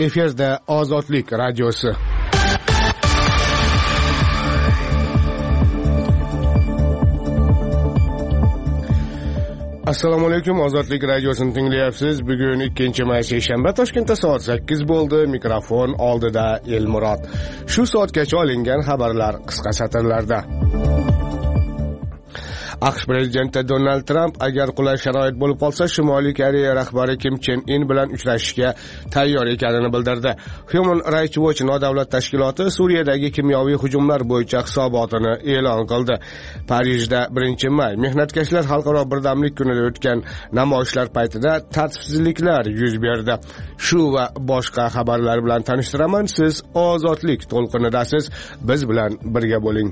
Efirda Ozodlik radiosi. Assalomu alaykum, Ozodlik radiosini tinglayapsiz. Bugun 2-may seshanba, Toshkentda soat 8 bo'ldi. Mikrofon oldida Elmurod. Shu soatgacha olingan xabarlar qisqa satrlarda. AQSh prezidenti Donald Trump agar qulay sharoit bo'lib qolsa, Shimoliy Koreya rahbari Kim Chen In bilan uchrashishga tayyor ekanini bildirdi. Human Rights Watch nodavlat tashkiloti Suriyadagi kimyoviy hujumlar bo'yicha hisobotini e'lon qildi. Parijda 1-may mehnatkashlar xalqaro birdamlik kunida o'tgan namoyishlar paytida tartibsizliklar yuz berdi. Shu va boshqa xabarlar bilan tanishtiraman. Siz Ozodlik to'lqinidasiz. Biz bilan birga bo'ling.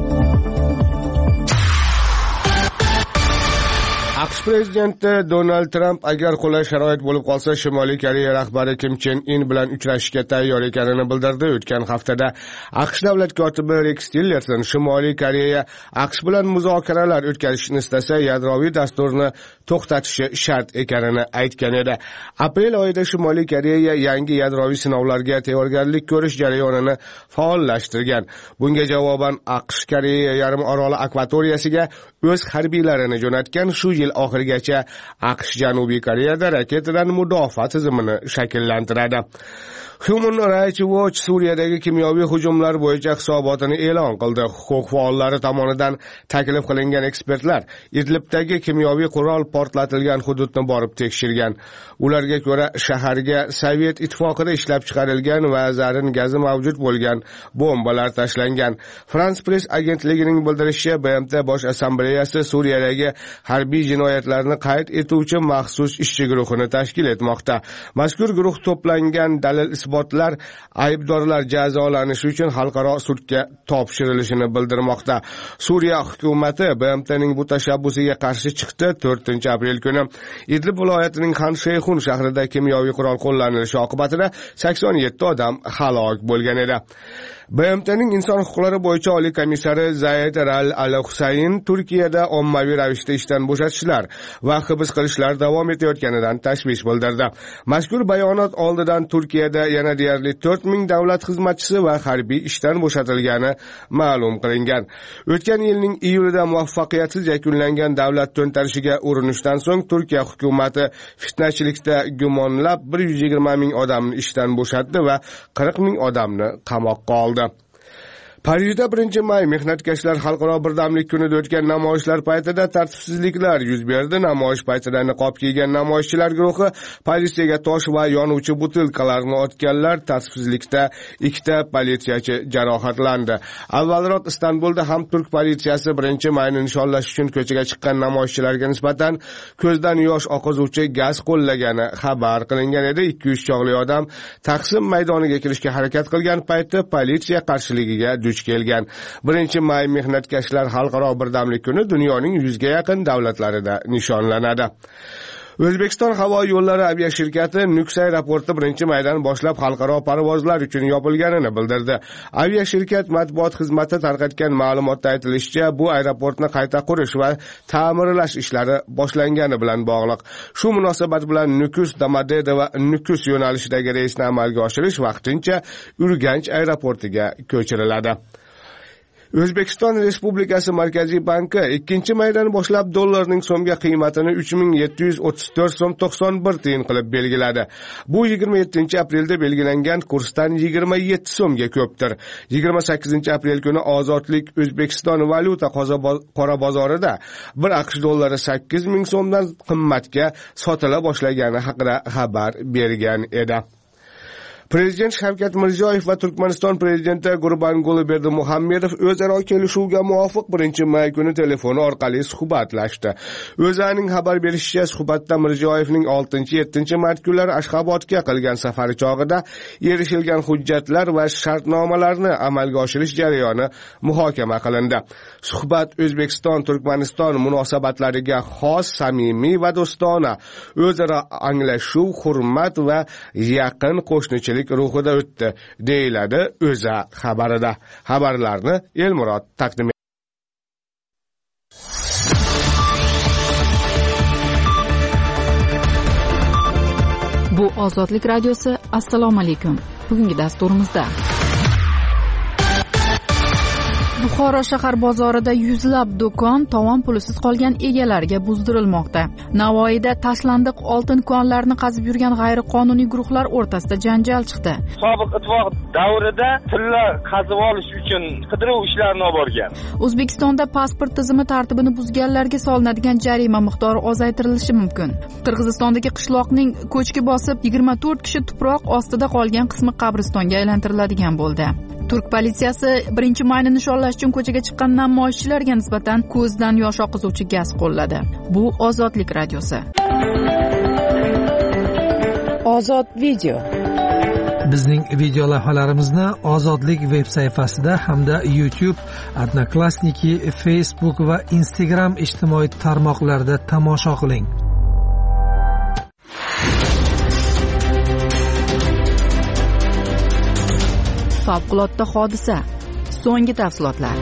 AQSh prezidenti Donald Trump agar qulay sharoit bo'lib qolsa, Shimoliy Koreya rahbari Kim Chen In bilan uchrashishga tayyor ekanini bildirdi. O'tgan haftada AQSh davlat kotibi Rex Tillerson Shimoliy Koreya AQSh bilan muzokaralar o'tkazishni istasa, yadroviy dasturni to'xtatishi shart ekanini aytgan edi. Aprel oyida Shimoliy Koreya yangi yadroviy sinovlarga tayyorgarlik ko'rish jarayonini faollashtirgan. Bunga javoban AQSh Koreya yarim oroli akvatoriyasiga o'z harbiylarini jo'natgan. Shu yil oxirigacha AQSh Janubiy Koreyada raketadan mudofaa tizimini shakllantiradi. Human Rights Watch Suriyadagi kimyoviy hujumlar bo'yicha hisobotini e'lon qildi. Huquq faollari tomonidan taklif qilingan ekspertlar Idlibdagi kimyoviy qurol portlatilgan hududni borib tekshirgan. Ularga ko'ra, shaharga Sovet ittifoqida ishlab chiqarilgan va zarin gazi mavjud bo'lgan bombalar tashlangan. France Press agentligining bildirishicha, BMT Bosh assambleyasi Suriyadagi harbiy jinoyatlarni qayd etuvchi maxsus ishchi guruhini tashkil etmoqda. Mazkur guruh to'plangan dalil isbotlar aybdorlar jazolanishi uchun xalqaro sudga topshirilishini bildirmoqda. Suriya hukumati BMTning bu tashabbusiga qarshi chiqdi. 4-aprel kuni Idlib viloyatining Xan Sheyxun shahrida kimyoviy qurol qo'llanilishi oqibatida 87 odam halok bo'lgan edi. BMTning inson huquqlari bo'yicha oliy komissari Zayd Al-Husayn Turkiyada ommaviy ravishda ishdan bo'shatishlar va hibs qilishlar davom etayotganidan tashvish bildirdi. Mazkur bayonot oldidan Turkiyada yana deyarli 4000 davlat xizmatchisi va harbiy ishdan bo'shatilgani ma'lum qilingan. O'tgan yilning iyulida muvaffaqiyatsiz yakunlangan davlat to'ntarishiga urinishdan so'ng Turkiya hukumati fitnachilikda gumonlab 120 ming odamni ishdan bo'shatdi va 40 ming odamni qamoqqa oldi. Parijda 1-may mehnatkashlar xalqaro birdamlik kunida o'tgan namoyishlar paytida tartibsizliklar yuz berdi. Namoyish paytida niqob kiygan namoyishchilar guruhi politsiyaga tosh va yonuvchi butilkalarni otganlar. Tartibsizlikda 2 politsiyachi jarohatlandi. Avvalroq Istanbulda ham turk politsiyasi 1-mayni nishonlash uchun ko'chaga chiqqan namoyishchilarga nisbatan ko'zdan yosh oqizuvchi gaz qo'llagani xabar qilingan edi. 200 chog'li odam Taqsim maydoniga kirishga harakat qilgan paytda politsiya qarshiligiga kelgan. 1-may mehnatkashlar xalqaro birdamlik kuni dunyoning 100 ga yaqin davlatlarida nishonlanadi. O'zbekiston havo yo'llari aviashirkati Nukus aeroporti 1-maydan boshlab xalqaro parvozlar uchun yopilganini bildirdi. Aviashirkat matbuot xizmati tarqatgan ma'lumotda aytilishicha, bu aeroportni qayta qurish va ta'mirlash ishlari boshlangani bilan bog'liq. Shu munosabat bilan Nukus, Domodedovo va Nukus yo'nalishidagi reysni amalga oshirish vaqtincha Urganch aeroportiga ko'chiriladi. O'zbekiston Respublikasi Markaziy banki 2-maydan boshlab dollarning so'mga qiymatini 3734 so'm 91 tiyin qilib belgiladi. Bu 27-aprelda belgilangan kursdan 27 so'mga ko'pdir. 28-aprel kuni Ozodlik O'zbekiston valyuta qora bozorida 1 AQSh dollari 8000 so'mdan qimmatga sotila boshlagani haqida xabar bergan edi. Prezident Shavkat Mirziyoyev va Turkmaniston prezidenti Gurbanguli Berdimuhamedov o'zaro kelishuvga muvofiq 1-may kuni telefon orqali suhbatlashdi. O'zaning xabar berishicha, suhbatda Mirziyoyevning 6-7 mart kunlari Ashxobodga qilgan safari chog'ida erishilgan hujjatlar va shartnomalarni amalga oshirish jarayoni muhokama qilindi. Suhbat O'zbekiston-Turkmaniston munosabatlariga xos, samimiy va do'stona, o'zaro anglashuv, hurmat va yaqin qo'shnichilik ruhida o'tdi, deyiladi O'zA xabarida. Xabarlarni Elmurod taqdim Bu Ozodlik radiosi. Assalomu alaykum. Bugungi dasturimizda Buxoro shahar bozorida yuzlab do'kon tovon pulisiz qolgan egalariga buzdirilmoqda. Navoiyda tashlandiq oltin konlarini qazib yurgan g'ayriqonuniy guruhlar o'rtasida janjal chiqdi. Sobiq ittifoq davrida tilla qazib olish uchun qidiruv ishlarini olib borgan. O'zbekistonda pasport tizimi tartibini buzganlarga solinadigan jarima miqdori ozaytirilishi mumkin. Qirg'izistondagi qishloqning ko'chki bosib 24 kishi tuproq ostida qolgan qismi qabristonga aylantiriladigan bo'ldi. Turk politsiyasi 1-mayni nishonlash uchun ko'chaga chiqqan namoyishchilarga nisbatan ko'zdan yosh oqizuvchi gaz qo'lladi. Bu Ozodlik radiosi. Ozod video. Bizning video lavhalarimizni Ozodlik veb sayfasida hamda YouTube, Odnoklassniki, Facebook va Instagram ijtimoiy tarmoqlarida tomosha qiling. Favqulodda hodisa. So'nggi tafsilotlar.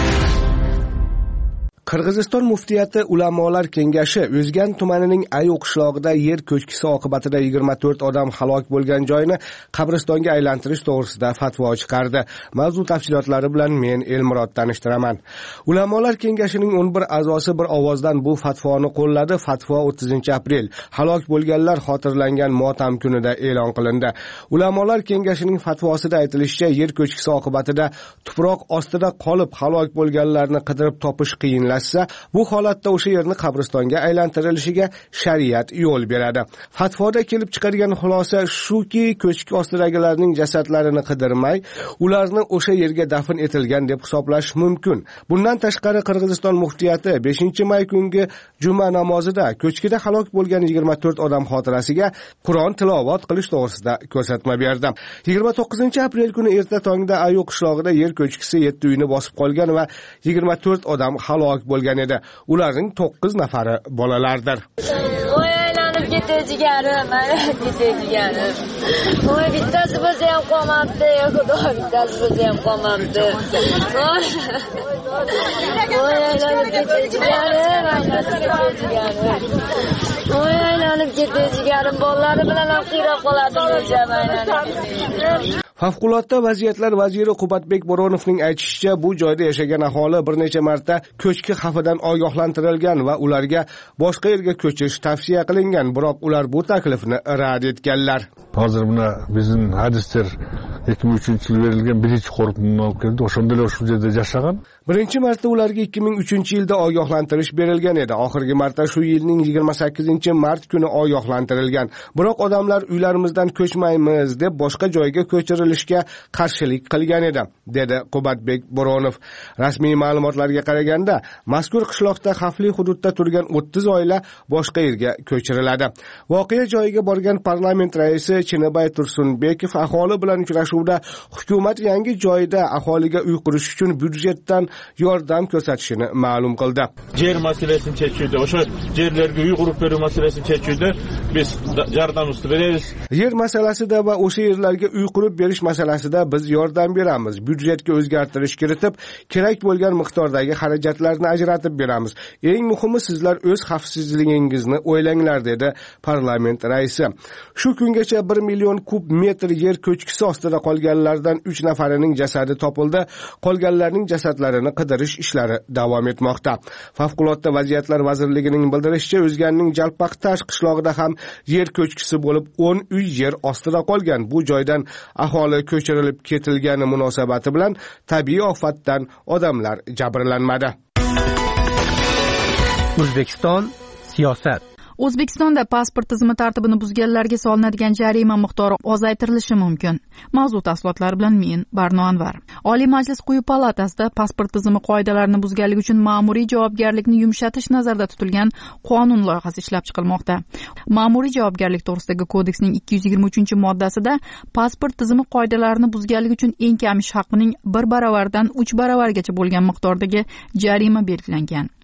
Qirg'iziston muftiyati Ulamolar kengashi O'zgan tumanining Ayu qishlog'ida yer ko'chkisi oqibatida 24 odam halok bo'lgan joyni qabristonga aylantirish to'g'risida fatvo chiqardi. Mavzu tafsilotlari bilan men Elmurod tanishtiraman. Ulamolar kengashining 11 a'zosi bir ovozdan bu fatvoni qo'lladi. Fatvo 30-aprel halok bo'lganlar xotirlangan motam kunida e'lon qilindi. Ulamolar kengashining fatvosida aytilishicha, yer ko'chkisi oqibatida tuproq ostida qolib halok bo'lganlarni qidirib topish qiyin. Bu holatda o'sha yerni qabristonga aylantirilishiga shariat yo'l beradi. Fatvoda kelib chiqargan xulosa shuki, ko'chki ostidagilarning jasadlarini qidirmay, ularni o'sha yerga dafn etilgan deb hisoblash mumkin. Bundan tashqari Qirg'iziston muftiyati 5-may kungi juma namozida ko'chkida halok bo'lgan 24 odam xotirasiga Qur'on tilovat qilish to'g'risida ko'rsatma berdi. 29-aprel kuni erta tongda Ayu qishlog'ida yer ko'chkisi 7 uyni bosib qolgan va 24 odam halok bo'lgan edi. Ularning 9 nafari bolalardir. Voy aylanib ketadigarim, Voy bittasi bo'lsa ham qolmabdi, xudo bittasi bo'lsa ham qolmabdi. Voy aylanib ketadigarim, Voy aylanib ketadigarim, bolalari bilan ham qiyroq qoladi deb. Favqulodda vaziyatlar vaziri Qubatbek Bo'ronovning aytishicha, bu joyda yashagan aholi bir necha marta ko'chki xavfidan ogohlantirilgan va ularga boshqa yerga ko'chish tavsiya qilingan, biroq ular bu taklifni rad etganlar. Hozir buna bizning hadislar 2003-yil berilgan birinchi qo'rqinma olib keldi. O'shanda shu yerda yashagan. Birinchi marta ularga 2003-yilda ogohlantirish berilgan edi. Oxirgi marta shu yilning 28-mart kuni ogohlantirilgan. Biroq odamlar uylarimizdan ko'chmaymiz deb boshqa joyga ko'chirilishga qarshilik qilgan edi, dedi Qubatbek Bo'ronov. Rasmiy ma'lumotlarga qaraganda, mazkur qishloqda xavfli hududda turgan 30 oila boshqa yerga ko'chiriladi. Voqea joyiga borgan parlament raisi Chinabay Tursunbekov aholi bilan uchrashuvda hukumat yangi joyda aholiga uy qurish uchun byudjetdan yordam ko'rsatishini ma'lum qildi. Yer masalasini chechuvda, o'sha yerlarga uy qurib berish masalasini chechuvda biz yordamimizni beramiz. Yer masalasida va o'sha yerlarga uy qurib berish masalasida biz yordam beramiz. Byudjetga o'zgartirish kiritib, kerak bo'lgan miqdordagi xarajatlarni ajratib beramiz. Eng muhimi, sizlar o'z xavfsizligingizni o'ylanglar, dedi parlament raisi. Shu kungacha 1 million kub metr yer ko'chkisi ostida qolganlardan 3 nafarining jasadi topildi. Qolganlarning jasadlarini qidirish ishlari davom etmoqda. Favqulodda vaziyatlar vazirligining bildirishicha, O'zganning Jalpaqtash qishlog'ida ham yer ko'chkisi bo'lib 10 uy yer ostida qolgan. Bu joydan aholi ko'chirilib ketilgani munosabati bilan tabiiy ofatdan odamlar jabrlanmadi. O'zbekiston siyosat. O'zbekistonda pasport tizimi tartibini buzganlarga solinadigan jarima miqdori ozaytirilishi mumkin. Mavzu tafsilotlari bilan men Barno Anvar. Oliy Majlis quyi palatasida pasport tizimi qoidalarini buzganlik uchun ma'muriy javobgarlikni yumshatish nazarda tutilgan qonun loyihasi ishlab chiqilmoqda. Ma'muriy javobgarlik to'g'risidagi kodeksning 223-moddasida pasport tizimi qoidalarini buzganlik uchun eng kam ish haqining 1 baravardan 3 baravargacha bo'lgan miqdordagi jarima belgilangan.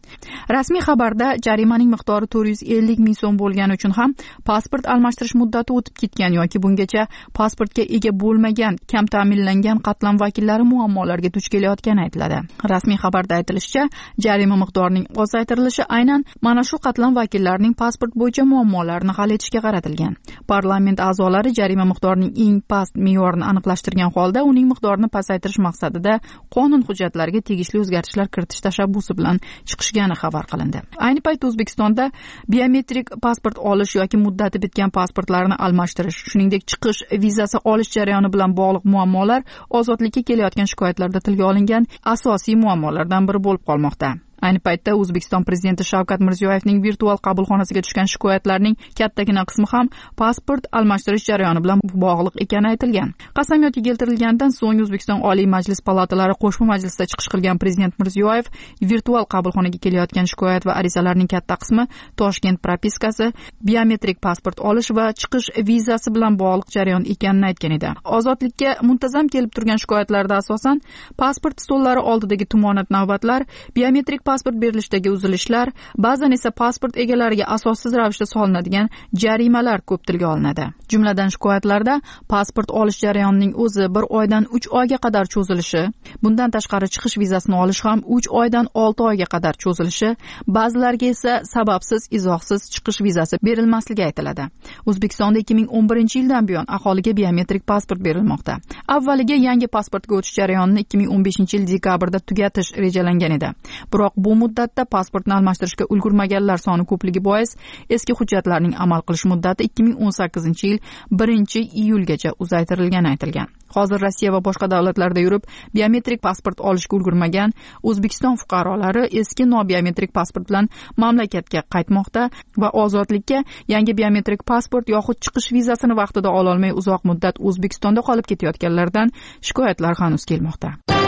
Rasmiy xabarda jarimaning miqdori 450 ming so'm bo'lgani uchun ham pasport almashtirish muddati o'tib ketgan yoki bungacha pasportga ega bo'lmagan kam ta'minlangan qatlam vakillari muammolarga duch kelayotgani aytiladi. Rasmiy xabarda aytilishicha, jarima miqdorining ozaytirilishi aynan mana shu qatlam vakillarining pasport bo'yicha muammolarini hal etishga qaratilgan. Parlament a'zolari jarima miqdorining eng past me'yorini aniqlashtirgan holda uning miqdorini pasaytirish maqsadida qonun hujjatlariga tegishli o'zgartishlar kiritish tashabbusi bilan chiqishgani xabar qilindi. Ayni paytda O'zbekistonda biometrik pasport olish yoki muddati bitgan pasportlarni almashtirish, shuningdek chiqish vizasi olish jarayoni bilan bog'liq muammolar ozodlikka kelayotgan shikoyatlarda tilga olingan asosiy muammolardan biri bo'lib qolmoqda. Ayni paytda O'zbekiston prezidenti Shavkat Mirziyoyevning virtual qabulxonasiga tushgan shikoyatlarning kattagina qismi ham pasport almashtirish jarayoni bilan bog'liq ekani aytilgan. Qasamyodga keltirilgandan so'ng O'zbekiston Oliy Majlis palatalari qo'shma majlisda chiqish qilgan prezident Mirziyoyev virtual qabulxonaga kelayotgan shikoyat va arizalarning katta qismi Toshkent propiskasi, biometrik pasport olish va chiqish vizasi bilan bog'liq jarayon ekanini aytgan edi. Ozodlikka muntazam kelib turgan shikoyatlarda asosan pasport stollari oldidagi tumonat navbatlar, biometrik pasport berilishdagi uzilishlar, ba'zan esa pasport egalariga asossiz ravishda solinadigan jarimalar ko'p tilga olinadi. Jumladan shikoyatlarda pasport olish jarayonining o'zi 1 oydan 3 oyga qadar cho'zilishi, bundan tashqari chiqish vizasini olish ham 3 oydan 6 oyga qadar cho'zilishi, ba'zilarga esa sababsiz, izohsiz chiqish vizasi berilmasligi aytiladi. O'zbekistonda 2011-yildan buyon aholiga biometrik pasport berilmoqda. Avvaliga yangi pasportga o'tish jarayonini 2015-yil dekabrda tugatish rejalangan edi. Biroq bu muddatda pasportni almashtirishga ulgurmaganlar soni ko'pligi bois eski hujjatlarning amal qilish muddati 2018-yil 1-iyulgacha uzaytirilgani aytilgan. Hozir Rossiya va boshqa davlatlarda yurib, biometrik pasport olishga ulgurmagan O'zbekiston fuqarolari eski nobiometrik pasport bilan mamlakatga qaytmoqda va ozodlikka yangi biometrik pasport yoxud chiqish vizasini vaqtida ola olmay uzoq muddat O'zbekistonda qolib ketayotganlardan shikoyatlar hanuz kelmoqda.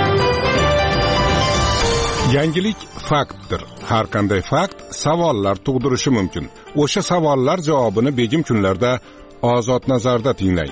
Yangilik faktdir. Har qanday fakt savollar tug'dirishi mumkin. O'sha savollar javobini begim kunlarda Ozod nazarda tinglang.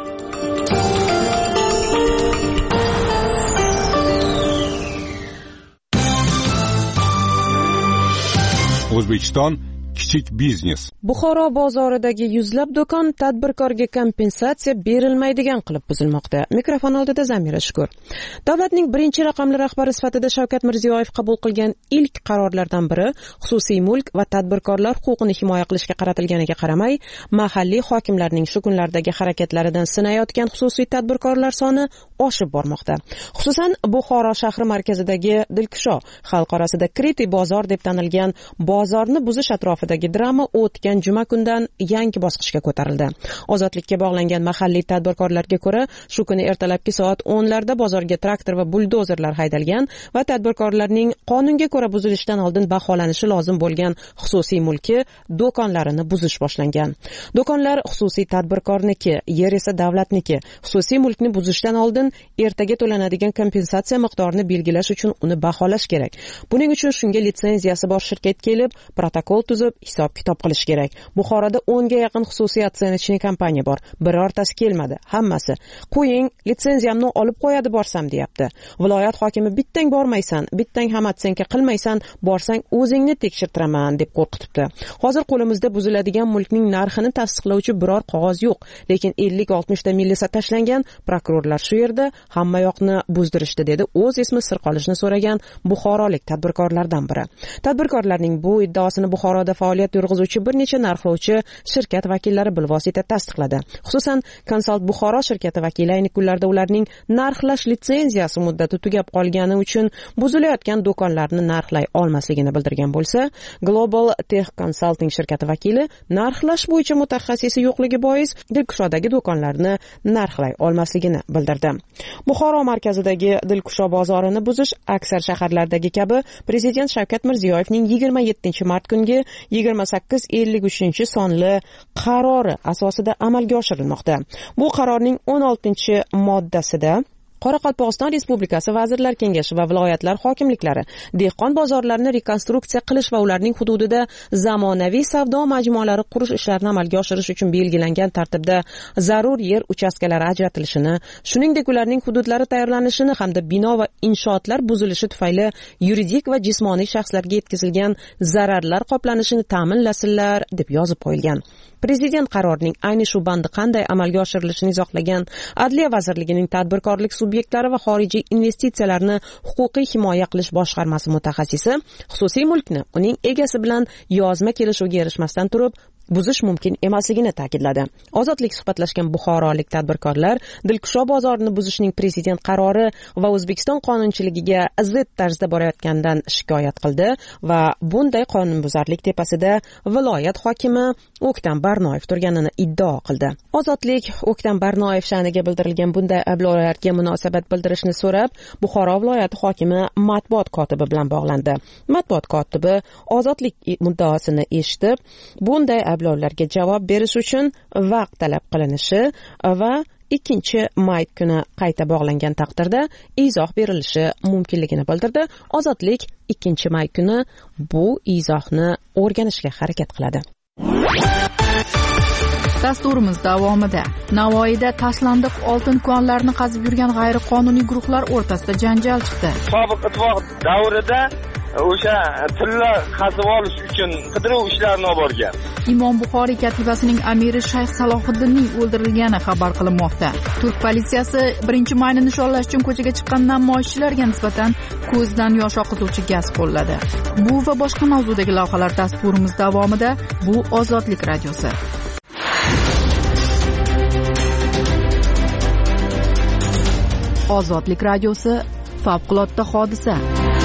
O'zbekiston kichik biznes. Buxoro bozoridagi yuzlab do'kon tadbirkorga kompensatsiya berilmaydigan qilib buzilmoqda. Mikrofon oldida Zamira Shukur. Davlatning birinchi raqamli rahbari sifatida Shavkat Mirziyoyev qabul qilgan ilk qarorlardan biri xususiy mulk va tadbirkorlar huquqini himoya qilishga qaratilganiga qaramay, mahalliy hokimlarning shu kunlardagi harakatlaridan sinayotgan xususiy tadbirkorlar soni oshib bormoqda. Xususan, Buxoro shahri markazidagi Dilkusho, xalq orasida Kriti bozor deb tanilgan bozorni buzish atrofidagi drama o'tgan juma kundan yangi bosqichga ko'tarildi. Ozodlikka bog'langan mahalliy tadbirkorlarga ko'ra, shu kuni ertalabki soat 10larda bozorga traktor va buldozerlar haydalgan va tadbirkorlarning qonunga ko'ra buzilishidan oldin baholanishi lozim bo'lgan xususiy mulki, do'konlarini buzish boshlangan. Do'konlar xususiy tadbirkorniki, yer esa davlatniki. Xususiy mulkni buzishdan oldin ertaga to'lanadigan kompensatsiya miqdorini belgilash uchun uni baholash kerak. Buning uchun shunga litsenziyasi bor shirkat kelib, protokol tuzib, hisob-kitob qilish kerak. Buxoroda 10 ga yaqin xususiy aksiyachilik kompaniya bor. Birortasi kelmadi, hammasi. Qo'ying, litsenziyamni olib qo'yadi borsam deyapti. Viloyat hokimi bittang bormaysan, bittang ham atsenka qilmaysan, borsang o'zingni tekshirtiraman deb qo'rqitibdi. Hozir qo'limizda buziladigan mulkning narxini tasdiqlovchi biror qog'oz yo'q, lekin 50-60 ta millisa tashlangan, prokurorlar shu yerda hamma yoqni buzdirishdi dedi o'z ismi sir qolishni so'ragan buxorolik tadbirkorlardan biri. Tadbirkorlarning bu iddaosini Buxoroda faoliyat yurg'izuvchi bir necha narxlovchi shirkat vakillari bilvosita tasdiqladi. Xususan, Consult Buxoro shirkati vakili ayni kunlarda ularning narxlash litsenziyasi muddati tugab qolgani uchun buzilayotgan do'konlarni narxlay olmasligini bildirgan bo'lsa, Global Tech Consulting shirkati vakili narxlash bo'yicha mutaxassisi yo'qligi bois Dilkushodagi do'konlarni narxlay olmasligini bildirdi. Buxoro markazidagi Dilkusho bozorini buzish aksar shaharlardagi kabi Prezident Shavkat Mirziyoyevning 27-mart kungi 2853 sonli qarori asosida amalga oshirilmoqda. Bu qarorning 16-moddasida Qoraqalpog'iston Respublikasi Vazirlar Kengashi va viloyatlar hokimliklari dehqon bozorlarini rekonstruksiya qilish va ularning hududida zamonaviy savdo majmualari qurish ishlarini amalga oshirish uchun belgilangan tartibda zarur yer uchastkalari ajratilishini, shuningdek ularning hududlari tayyorlanishini hamda bino va inshootlar buzilishi tufayli yuridik va jismoniy shaxslarga yetkazilgan zararlar qoplanishini ta'minlasinlar deb yozib qo'yilgan. Prezident qarorining ayni shu bandi qanday amalga oshirilishini izohlagan Adliya vazirligining tadbirkorlik subyektlari va xorijiy investitsiyalarni huquqiy himoya qilish boshqarmasi mutaxassisi xususiy mulkni uning egasi bilan yozma kelishuvga erishmasdan turib buzish mumkin emasligini ta'kidladi. Ozodlik suhbatlashgan buxorolik tadbirkorlar Dilkusho bozorini buzishning prezident qarori va O'zbekiston qonunchiligiga zid tarzda borayotganidan shikoyat qildi va bunday qonunbuzarlik tepasida viloyat hokimi O'ktam Barnoyev turganini iddao qildi. Ozodlik O'ktam Barnoyev sha'niga bildirilgan bunday ayblovlarga munosabat bildirishni so'rab Buxoro viloyati hokimi matbuot kotibi bilan bog'landi. Matbuot kotibi ozodlik muddaosini eshitib, bunday ayblovlarga javob berish uchun vaqt talab qilinishi va 2-may kuni qayta bog'langan taqdirda izoh berilishi mumkinligini bildirdi. Ozodlik 2-may kuni bu izohni o'rganishga harakat qiladi. Dasturimiz davomida Navoiyda tashlandiq oltin konlarini qazib yurgan g'ayriqonuniy guruhlar o'rtasida janjal chiqdi. Sobiq ittifoq davrida o'sha tilla qazib olish uchun qidiruv ishlarini olib borgan. Imom Buxoriy katibasining amiri Shayx Salohiddinning o'ldirilgani xabar qilinmoqda. Turk politsiyasi 1-mayni nishonlash uchun ko'chaga chiqqan namoyishchilarga nisbatan ko'zdan yosh oqizuvchi gaz qo'lladi. Bu va boshqa mavzudagi lavhalar dasturimiz davomida. Bu Ozodlik radiosi. Ozodlik radiosi favqulodda hodisa.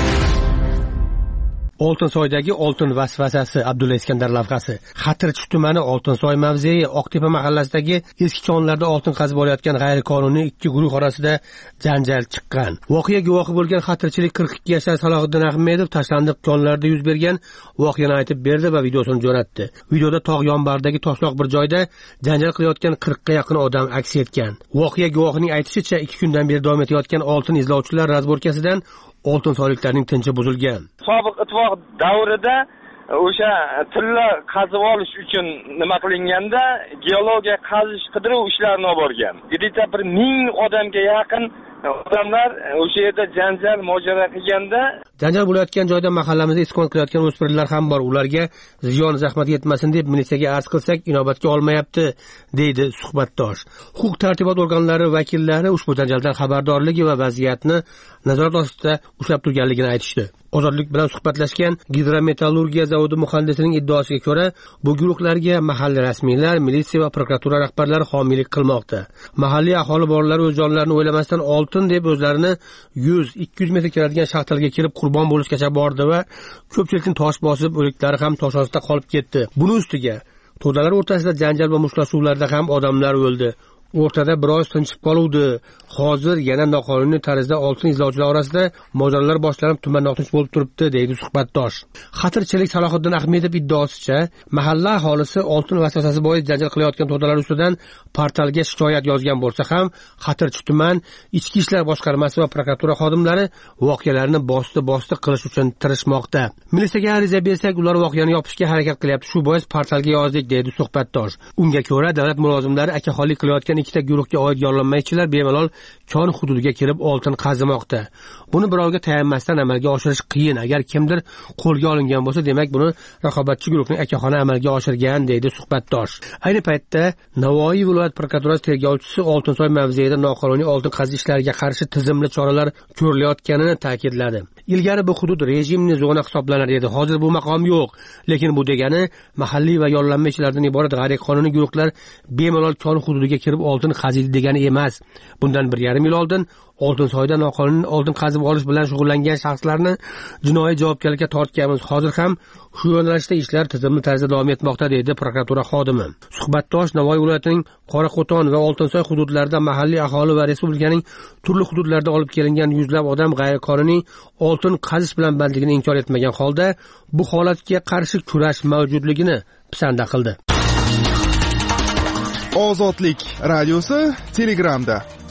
Oltinsoydagi oltin vasvasasi Abdulla Iskandar lavhasi. Xatirchi tumani Oltinsoy mavzei Oqtepa mahallasidagi eski konlarda oltin qazib olayotgan g'ayriqonuniy ikki guruh orasida janjal chiqqan. Voqea guvohi bo'lgan xatirchilik 42 yoshli Salohiddin Ahmedov tashlandiq konlarda yuz bergan voqeani aytib berdi va videosini jo'natdi. Videoda tog' yonbaridagi toshloq bir joyda janjal qilayotgan 40 ga yaqin odam aks etgan. Voqea guvohining aytishicha 2 kundan beri davom etayotgan oltin izlovchilar razborkasidan oltinsoyliklarning tinchi buzilgan. Sobiq ittifoq davrida o'sha tilla qazib olish uchun nima qilinganda geologiya qazish qidiruv ishlarini olib borgan. Gidita 1000 odamga yaqin odamlar o'sha yerda janjal mojaro qilganda, janjal bo'layotgan joyda mahallamizda istiqomat qilayotgan o'smirlar ham bor. Ularga ziyon zahmat yetmasin deb militsiyaga arz qilsak inobatga olmayapti, deydi suhbatdosh. Huquq tartibot organlari vakillari ushbu janjaldan xabardorligi va vaziyatni nazorat ostida ushlab turganligini aytishdi. Ozodlik bilan suhbatlashgan Gidrometallurgiya zavodi muhandisining iddaosiga ko'ra, bu guruhlarga mahalliy rasmiylar, militsiya va prokuratura rahbarlari homiylik qilmoqda. Mahalliy aholi bolalar o'z jonlarini o'ylamasdan oltin deb o'zlarini 100-200 metr keladigan shaxtalarga kelib qurbon bo'lishgacha bordi va ko'pchilikning tosh bosib, o'liklari ham tosh ostida qolib ketdi. Buni ustiga to'dalar o'rtasida janjal va mushtlashuvlarda ham odamlar o'ldi. O'rtada biroz tinchib qoluvdi. Hozir yana noqonuniy tarzda oltin izlovchilar orasida mojarolar boshlanib tuman notinch bo'lib turibdi, deydi suhbatdosh. Xatirchilik Salohiddin Ahmedov iddaosicha, mahalla aholisi oltin vasvasasi bois janjal qilayotgan to'dalar ustidan portalga shikoyat yozgan bo'lsa ham, Xatirchi tuman ichki ishlar boshqarmasi va prokuratura xodimlari voqealarni bosti qilish uchun tirishmoqda. Militsiyaga ariza bersak, ular voqeani yopishga harakat qilyapti. Shu bois portalga yozdik, deydi suhbatdosh. Unga ko'ra, davlat mulozimlari akaxonlik qilayotgan ikkita guruhga oid yollanmachilar bemalol kon hududiga kelib oltin qazimoqda. Buni birovga tayanmasdan amalga oshirish qiyin. Agar kimdir qo'lga olingan bo'lsa, demak buni raqobatchi guruhning akaxoni amalga oshirgan, deydi suhbatdosh. Ayni paytda Navoiy viloyat prokuraturasi tergovchisi Oltinsoy mavzeida noqonuniy oltin qazish ishlariga qarshi tizimli choralar ko'rilayotganini ta'kidladi. Ilgari bu hudud rejimli zona hisoblanar edi. Hozir bu maqom yo'q. Lekin bu degani mahalliy va yollanmachilardan iborat g'ayriqonuniy guruhlar bemalol kon hududiga kirib oltin qaziydi degani emas. Bundan 1,5 yil oldin Oltinsoyda noqonuniy oltin qazib olish bilan shug'ullangan shaxslarni jinoiy javobgarlikka tortganmiz. Hozir ham shu yo'nalishda ishlar tizimli tarzda davom etmoqda, deydi prokuratura xodimi. Suhbatdosh Navoiy viloyatining Qoraqo'ton va Oltinsoy hududlarida mahalliy aholi va respublikaning turli hududlaridan olib kelingan yuzlab odam g'ayriqonuniy oltin qazish bilan bandligini inkor etmagan holda bu holatga qarshi kurash mavjudligini pisanda qildi. Ozodlik radiosi Telegramda.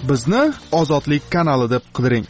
bizni Ozodlik kanali deb qidiring.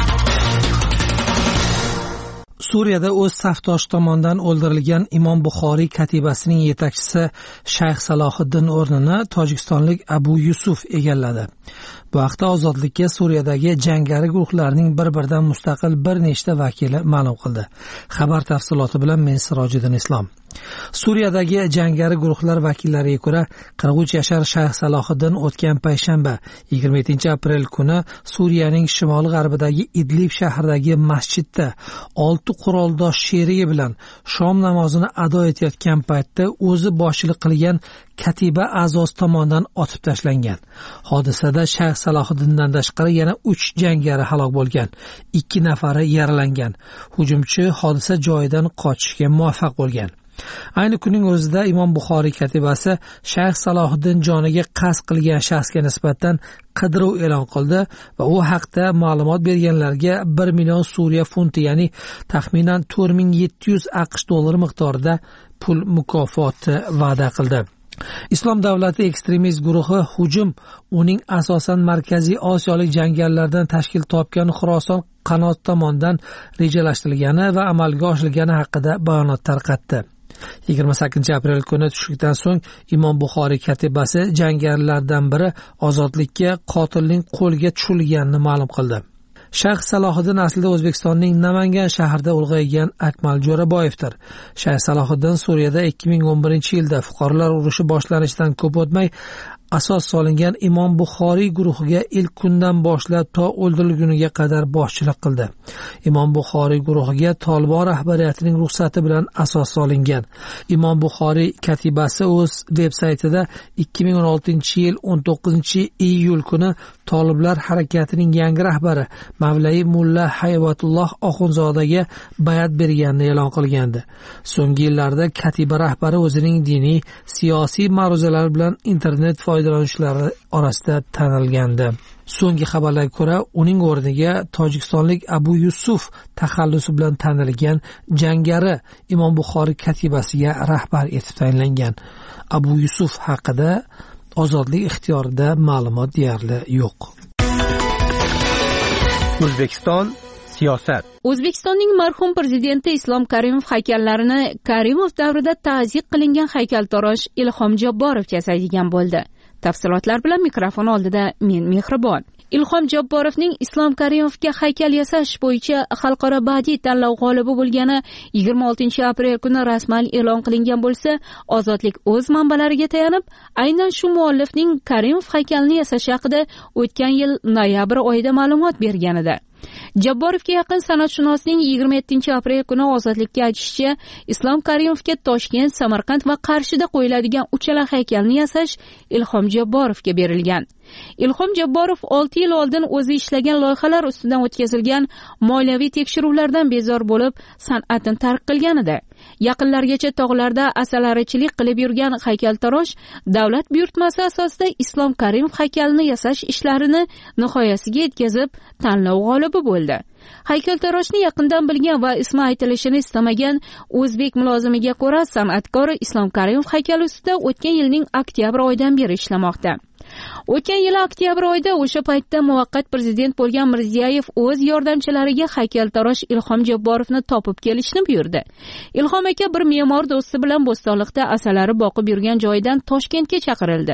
Suriyada o'z safdoshi tomonidan o'ldirilgan Imom Buxoriy katibasining yetakchisi Shayx Salohiddin o'rnini tojikistonlik Abu Yusuf egalladi. Bu haqda Ozodlikka Suriyadagi jangari guruhlarning bir-biridan mustaqil bir nechta vakili ma'lum qildi. Xabar tafsiloti bilan men Sirojiddin Islom. Suriyadagi jangari guruhlar vakillariga ko'ra 43 yashar Shayx Salohiddin o'tgan payshanba 27 aprel kuni Suriyaning shimol-g'arbidagi Idlib shahridagi masjidda 6 quroldosh sherigi bilan shom namozini ado etayotgan paytda o'zi boshchilik qilgan katiba a'zosi tomonidan otib tashlangan. Hodisada Shayx Salohiddindan tashqari yana 3 jangari halok bo'lgan, 2 nafari yaralangan. Hujumchi hodisa joyidan qochishga muvaffaq bo'lgan. Ayni kunning o'zida Imom Buxoriy katibasi Shayx Salohiddin joniga qasd qilgan shaxsga nisbatan qidiruv e'lon qildi va u haqda ma'lumot berganlarga 1 million Suriya funti, ya'ni taxminan 4700 AQSh dollari miqdorida pul mukofoti va'da qildi. Islom davlati ekstremist guruhi hujum uning asosan Markaziy Osiyolik jangarilardan tashkil topgan Xuroson qanoti tomonidan rejalashtirilgani va amalga oshirilgani haqida bayonot tarqatdi. 28 aprel kuni tushlikdan so'ng Imom Buxoriy katibasi jangarilardan biri ozodlikka qotilning qo'lga tushirilganini ma'lum qildi. Shayx Salohiddin aslida O'zbekistonning Namangan shahrida ulg'aygan Akmal Jo'raboyevdir. Shayx Salohiddin Suriyada 2011-yilda fuqarolar urushi boshlanishidan ko'p o'tmay asos solingan Imom Buxoriy guruhiga ilk kundan boshlab to o'ldirilguniga qadar boshchilik qildi. Imom Buxoriy guruhiga Tolibon rahbariyatining ruxsati bilan asos solingan. Imom Buxoriy katibasi o'z veb-saytida 2016-yil 19-iyul kuni Toliblar harakatining yangi rahbari Mavlai Mulla Haybatulloh Oxunzodaga bayat berganini e'lon qilgandi. So'nggi yillarda katiba rahbari o'zining diniy, siyosiy ma'ruzalari bilan internet foydalanuvchilari orasida tanilgandi. So'nggi xabarlarga ko'ra, uning o'rniga tojikistonlik Abu Yusuf taxallusi bilan tanilgan jangari Imom Buxoriy katibasiga rahbar etib tayinlangan. Abu Yusuf haqida Ozodlik ixtiyorida ma'lumot deyarli yo'q. O'zbekiston siyosat. O'zbekistonning marhum prezidenti Islom Karimov haykallarini Karimov davrida ta'ziq qilingan haykaltarosh Ilhom Jabborov yasaydigan bo'ldi. Tafsilotlar bilan mikrofon oldida men Mehribon. Ilhom Jabborovning Islom Karimovga haykal yasash bo'yicha xalqaro badiiy tanlov g'olibi bo'lgani 26 aprel kuni rasman e'lon qilingan bo'lsa, Ozodlik o'z manbalariga tayanib, aynan shu muallifning Karimov haykalini yasashi haqida o'tgan yil noyabr oyida ma'lumot bergan edi. Jabborovga yaqin san'atshunosning 27 aprel kuni Ozodlikka aytishicha, Islom Karimovga Toshkent, Samarqand va Qarshida qo'yiladigan uchala haykalni yasash Ilhom Jabborovga berilgan. Ilhom Jabborov 6 yil oldin o'zi ishlagan loyihalar ustidan o'tkazilgan moliyaviy tekshiruvlardan bezor bo'lib, san'atini tark qilgan edi. Yaqinlargacha tog'larda asalarichilik qilib yurgan haykaltarosh davlat buyurtmasi asosida Islom Karimov haykalini yasash ishlarini nihoyasiga yetkazib, tanlov g'olibi bo'ldi. Haykaltaroshni yaqindan bilgan va ismi aytilishini istamagan o'zbek mulozimiga ko'ra, san'atkor Islom Karimov haykali ustida o'tgan yilning oktyabr oyidan beri ishlamoqda. O'tgan yil oktyabr oyida o'sha paytda muvaqqat prezident bo'lgan Mirziyoyev o'z yordamchilariga haykaltarosh Ilhom Jabborovni topib kelishni buyurdi. Ilhom aka bir me'mor do'sti bilan Bo'stonliqda asalari boqib yurgan joyidan Toshkentga chaqirildi.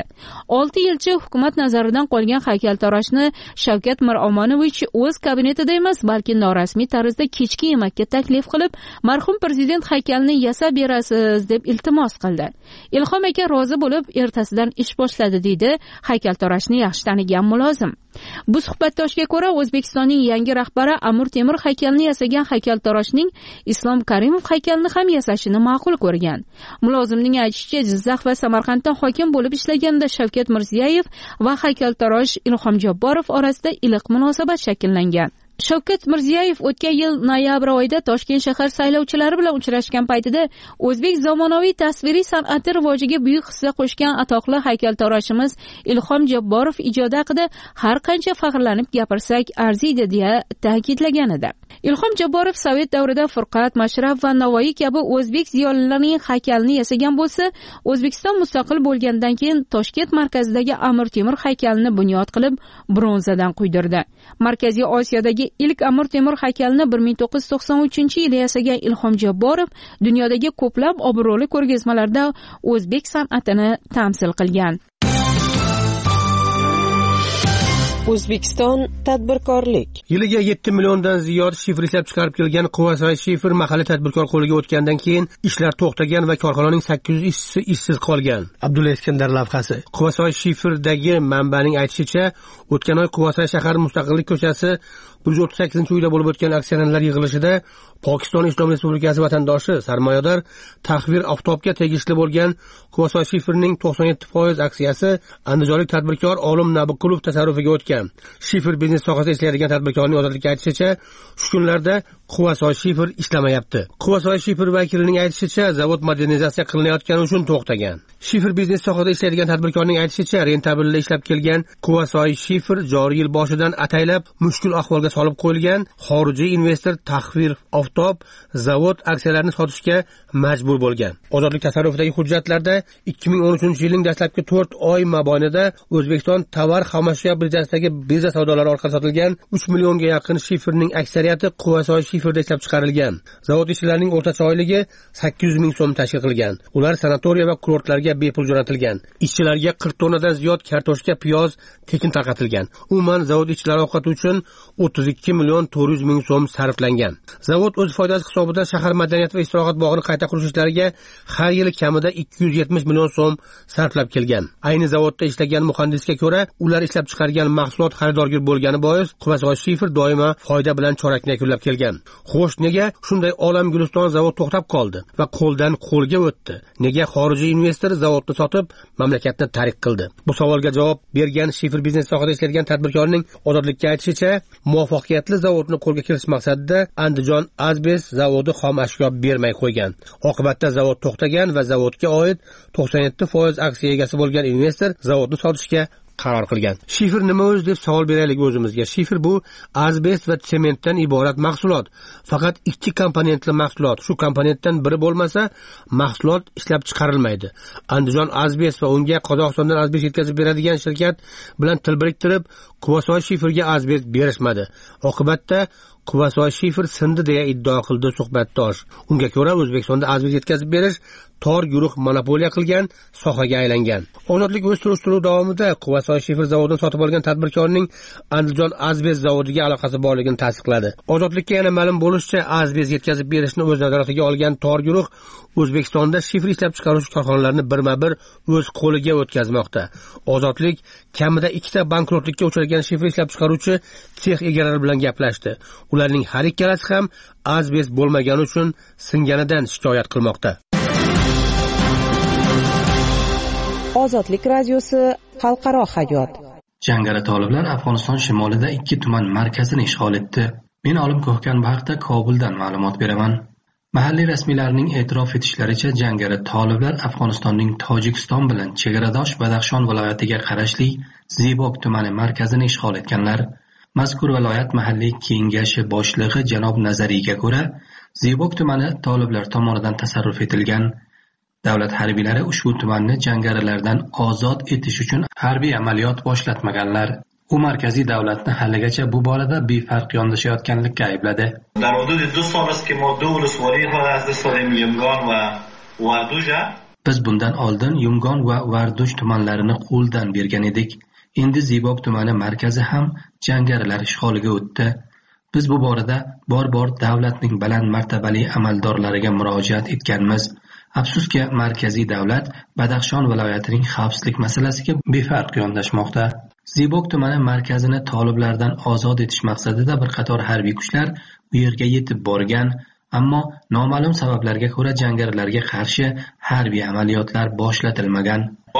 6 yilcha hukumat nazaridan qolgan haykaltaroshni Shavkat Miromonovich o'z kabinetida emas, balki norasmiy tarzda kechki yemakka taklif qilib, marhum prezident haykalini yasab berasiz deb iltimos qildi. Ilhom aka rozi bo'lib, ertasidan ish boshladi deydi haykaltaroshni yaxshi tanigan mulozim. Bu suhbatdoshga ko'ra, O'zbekistonning yangi rahbari Amir Temur haykalini yasagan haykaltaroshning Islom Karimov haykalini ham yasashini ma'qul ko'rgan. Mulozimning aytishicha, Jizzax va Samarqanddan hokim bo'lib ishlaganda Shavkat Mirziyoyev va haykaltarosh Ilhom Jabborov orasida iliq munosabat shakllangan. Shavkat Mirziyoyev o'tgan yil noyabr oyida Toshkent shahar saylovchilari bilan uchrashgan paytida o'zbek zamonaviy tasviriy san'ati rivojiga buyuk hissa qo'shgan atoqli haykaltaroshimiz Ilhom Jabborov ijodi haqida har qancha faxrlanib gapirsak arziydi deya ta'kidlagan edi. Ilhom Jabborov sovet davrida Furqat, Mashraf va Navoiy kabi o'zbek ziyolilarining haykalini yasagan bo'lsa, O'zbekiston mustaqil bo'lgandan keyin Toshkent markazidagi Amir Temur haykalini bunyod qilib, bronzadan quydirdi. Markaziy Osiyodagi ilk Amir Temur haykalini 1993-yili yasagan Ilhom Jabborov dunyodagi ko'plab obro'li ko'rgazmalarda o'zbek san'atini tamsil qilgan. O'zbekiston tadbirkorlik. Yiliga 7 milliondan ziyod shifr ishlab chiqarib kelgan Quvasoy shifr mahalliy tadbirkor qo'liga o'tgandan keyin ishlar to'xtagan va korxonaning 800 ishchisi ishsiz qolgan. Abdulla Iskandar lavhasi. Quvasoy shifrdagi manbaning aytishicha, o'tgan oy Quvasoy shahar Mustaqillik ko'chasi 138-uyda bo'lib o'tgan aksionerlar yig'ilishida Pokiston Islom Respublikasi vatandoshi sarmoyador Tahvir Oftobga tegishli bo'lgan Quvasoy shifrning 97% aksiyasi andijonlik tadbirkor Olim Nabiqulov tasarrufiga o'tgan. Shifr biznes sohasida ishlaydigan tadbirkorning ozodlikka aytishicha, shu kunlarda Quvasoy shifr ishlamayapti. Quvasoy shifr vakilining aytishicha, zavod modernizatsiya qilinayotgani uchun to'xtagan. Shifr biznes sohasida ishlaydigan tadbirkorning aytishicha, rentabelli ishlab kelgan Quvasoy shifr joriy yil boshidan ataylab mushkul ahvolga solib qo'yilgan. Xorijiy investor Tahvir Oftob zavod aksiyalarini sotishga majbur bo'lgan. Ozodlik tasarrufidagi hujjatlarda 2013-yilning dastlabki 4 oy mobaynida O'zbekiston tovar xomashyo birjasidagi birja savdolari orqali sotilgan 3 millionga yaqin shifrning aksariyati Quvasoy shifrda ishlab chiqarilgan. Zavod ishchilarining o'rtacha oyligi 800 ming so'm tashkil qilgan. Ular sanatoriya va kurortlarga bepul jo'natilgan. Ishchilarga 40 tonnadan ziyod kartoshka, piyoz tekin tarqatilgan. Umuman zavod ishchilari ovqati uchun 32 million 400 ming so'm sarflangan. Zavod o'z foydasi hisobidan shahar madaniyat va istirohat bog'ini qayta qurish ishlariga har yili kamida 270 million so'm sarflab kelgan. Ayni zavodda ishlagan muhandisga ko'ra, ular ishlab chiqargan mahsulot xaridorgir bo'lgani bois Quvasoy shifr doimo foyda bilan chorakni yakunlab kelgan. Xo'sh, nega shunday olam guliston zavod to'xtab qoldi va qo'ldan qo'lga o'tdi? Nega xorijiy investor zavodni sotib mamlakatni tark qildi? Bu savolga javob bergan shifr biznes sohasida ishlaydigan tadbirkorning ozodlikka aytishicha, muvaffaqiyatli zavodni qo'lga kiritish maqsadida Andijon Azbest zavodi xom ashyo bermay qo'ygan. Oqibatda zavod to'xtagan va zavodga oid 97% aksiya egasi bo'lgan investor zavodni sotishga qaror qilgan. Shifr nima o'zi deb savol beraylik o'zimizga. Shifr bu azbest va sementdan iborat mahsulot. Faqat ikki komponentli mahsulot. Shu komponentdan biri bo'lmasa, mahsulot ishlab chiqarilmaydi. Andijon Azbest va unga Qozog'istondan azbest yetkazib beradigan shirkat bilan til biriktirib, Quvasoy shifrga azbest berishmadi. Oqibatda Quvasoy shifr sindi deya iddao qildi suhbatdosh. Unga ko'ra O'zbekistonda azbest yetkazib berish tor guruh monopoliya qilgan sohaga aylangan. Ozodlik o'z surishtiruv davomida Quvasoy shifr zavodini sotib olgan tadbirkorning Andijon Azbest zavodiga aloqasi borligini tasdiqladi. Ozodlikka yana ma'lum bo'lishicha, azbest yetkazib berishni o'z nazoratiga olgan tor guruh O'zbekistonda shifr ishlab chiqaruvchi korxonalarni birma-bir o'z qo'liga o'tkazmoqda. Ozodlik kamida 2 ta bankrotlikka uchragan shifr ishlab chiqaruvchi sex egalari bilan gaplashdi. Ularning har ikkalasi ham azbest bo'lmagani uchun singanidan shikoyat qilmoqda. Ozodlik radiosi xalqaro hayot. Jangari toliblar Afg'oniston shimolida 2 tuman markazini ishg'ol etdi. Men Olim Ko'hkan bu haqda Kobuldan ma'lumot beraman. Mahalliy rasmiylarning e'tirof etishlaricha, jangari toliblar Afg'onistonning Tojikiston bilan chegaradosh Badaxshon viloyatiga qarashli Zibok tumani markazini ishg'ol etganlar. Mazkur viloyat mahalliy kengashi boshlig'i janob Nazariyga ko'ra, Zibok tumani toliblar tomonidan tasarruf etilgan. Davlat harbiylari ushbu tumanni jangarilardan ozod etish uchun harbiy amaliyot boshlatmaganlar. U markaziy davlatni haligacha bu borada befarq yondashayotganlikka aybladi. در حدود 2 سال است که ما 2 ولسوالی را از دست دادیم، یمگان و واردوج. Biz bundan oldin Yumgon va Varduj tumanlarini qo'ldan bergan edik. Endi Zibok tumani markazi ham jangarilar ishg'oliga o'tdi. Biz bu borada bor davlatning baland martabali amaldorlariga murojaat etganmiz. Afsuski, markaziy davlat Badaxshon viloyatining xavfsizlik masalasiga befarq yondashmoqda. Zibok tumani markazini toliblardan ozod etish maqsadida bir qator harbiy kuchlar u yerga yetib borgan, ammo noma'lum sabablarga ko'ra jangarilarga qarshi harbiy amaliyotlar boshlatilmagan.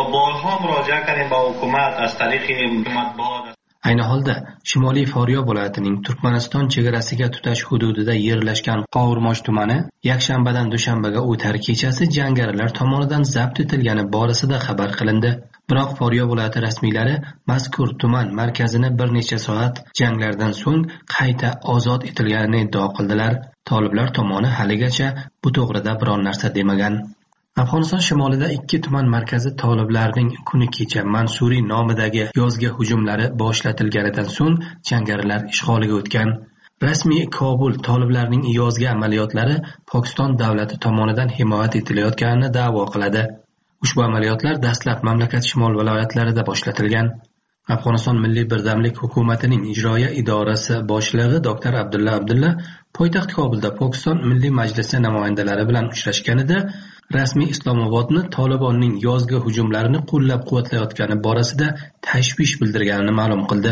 Ayni holda Shimoliy Faryab viloyatining Turkmaniston chegarasiga tutash hududida yerlashgan Qovurmosh tumani yakshanbadan dushanbaga o'tar kechasi jangarilar tomonidan zabt etilgani borasida xabar qilindi. Biroq Faryab viloyati rasmiylari mazkur tuman markazini bir necha soat janglardan so'ng qayta ozod etilganini iddao qildilar. Toliblar tomoni haligacha bu to'g'rida biron narsa demagan. Afg'oniston shimolida 2 tuman markazi toliblarning kuni kecha Mansuriy nomidagi yozgi hujumlari boshlatilganidan so'ng jangarilar ishg'oliga o'tgan. Rasmiy Kobul toliblarning yozgi amaliyotlari Pokiston davlati tomonidan himoya etilayotganini da'vo qiladi. Ushbu amaliyotlar dastlab mamlakat shimol viloyatlarida boshlatilgan. Afg'oniston Milliy birdamlik hukumatining ijroiya idorasi boshlig'i Dr. Abdulla poytaxt Kobulda Pokiston Milliy Majlisi namoyandalari bilan uchrashganida rasmiy Islomobodni Tolibonning yozgi hujumlarini qo'llab-quvvatlayotgani borasida tashvish bildirganini ma'lum qildi.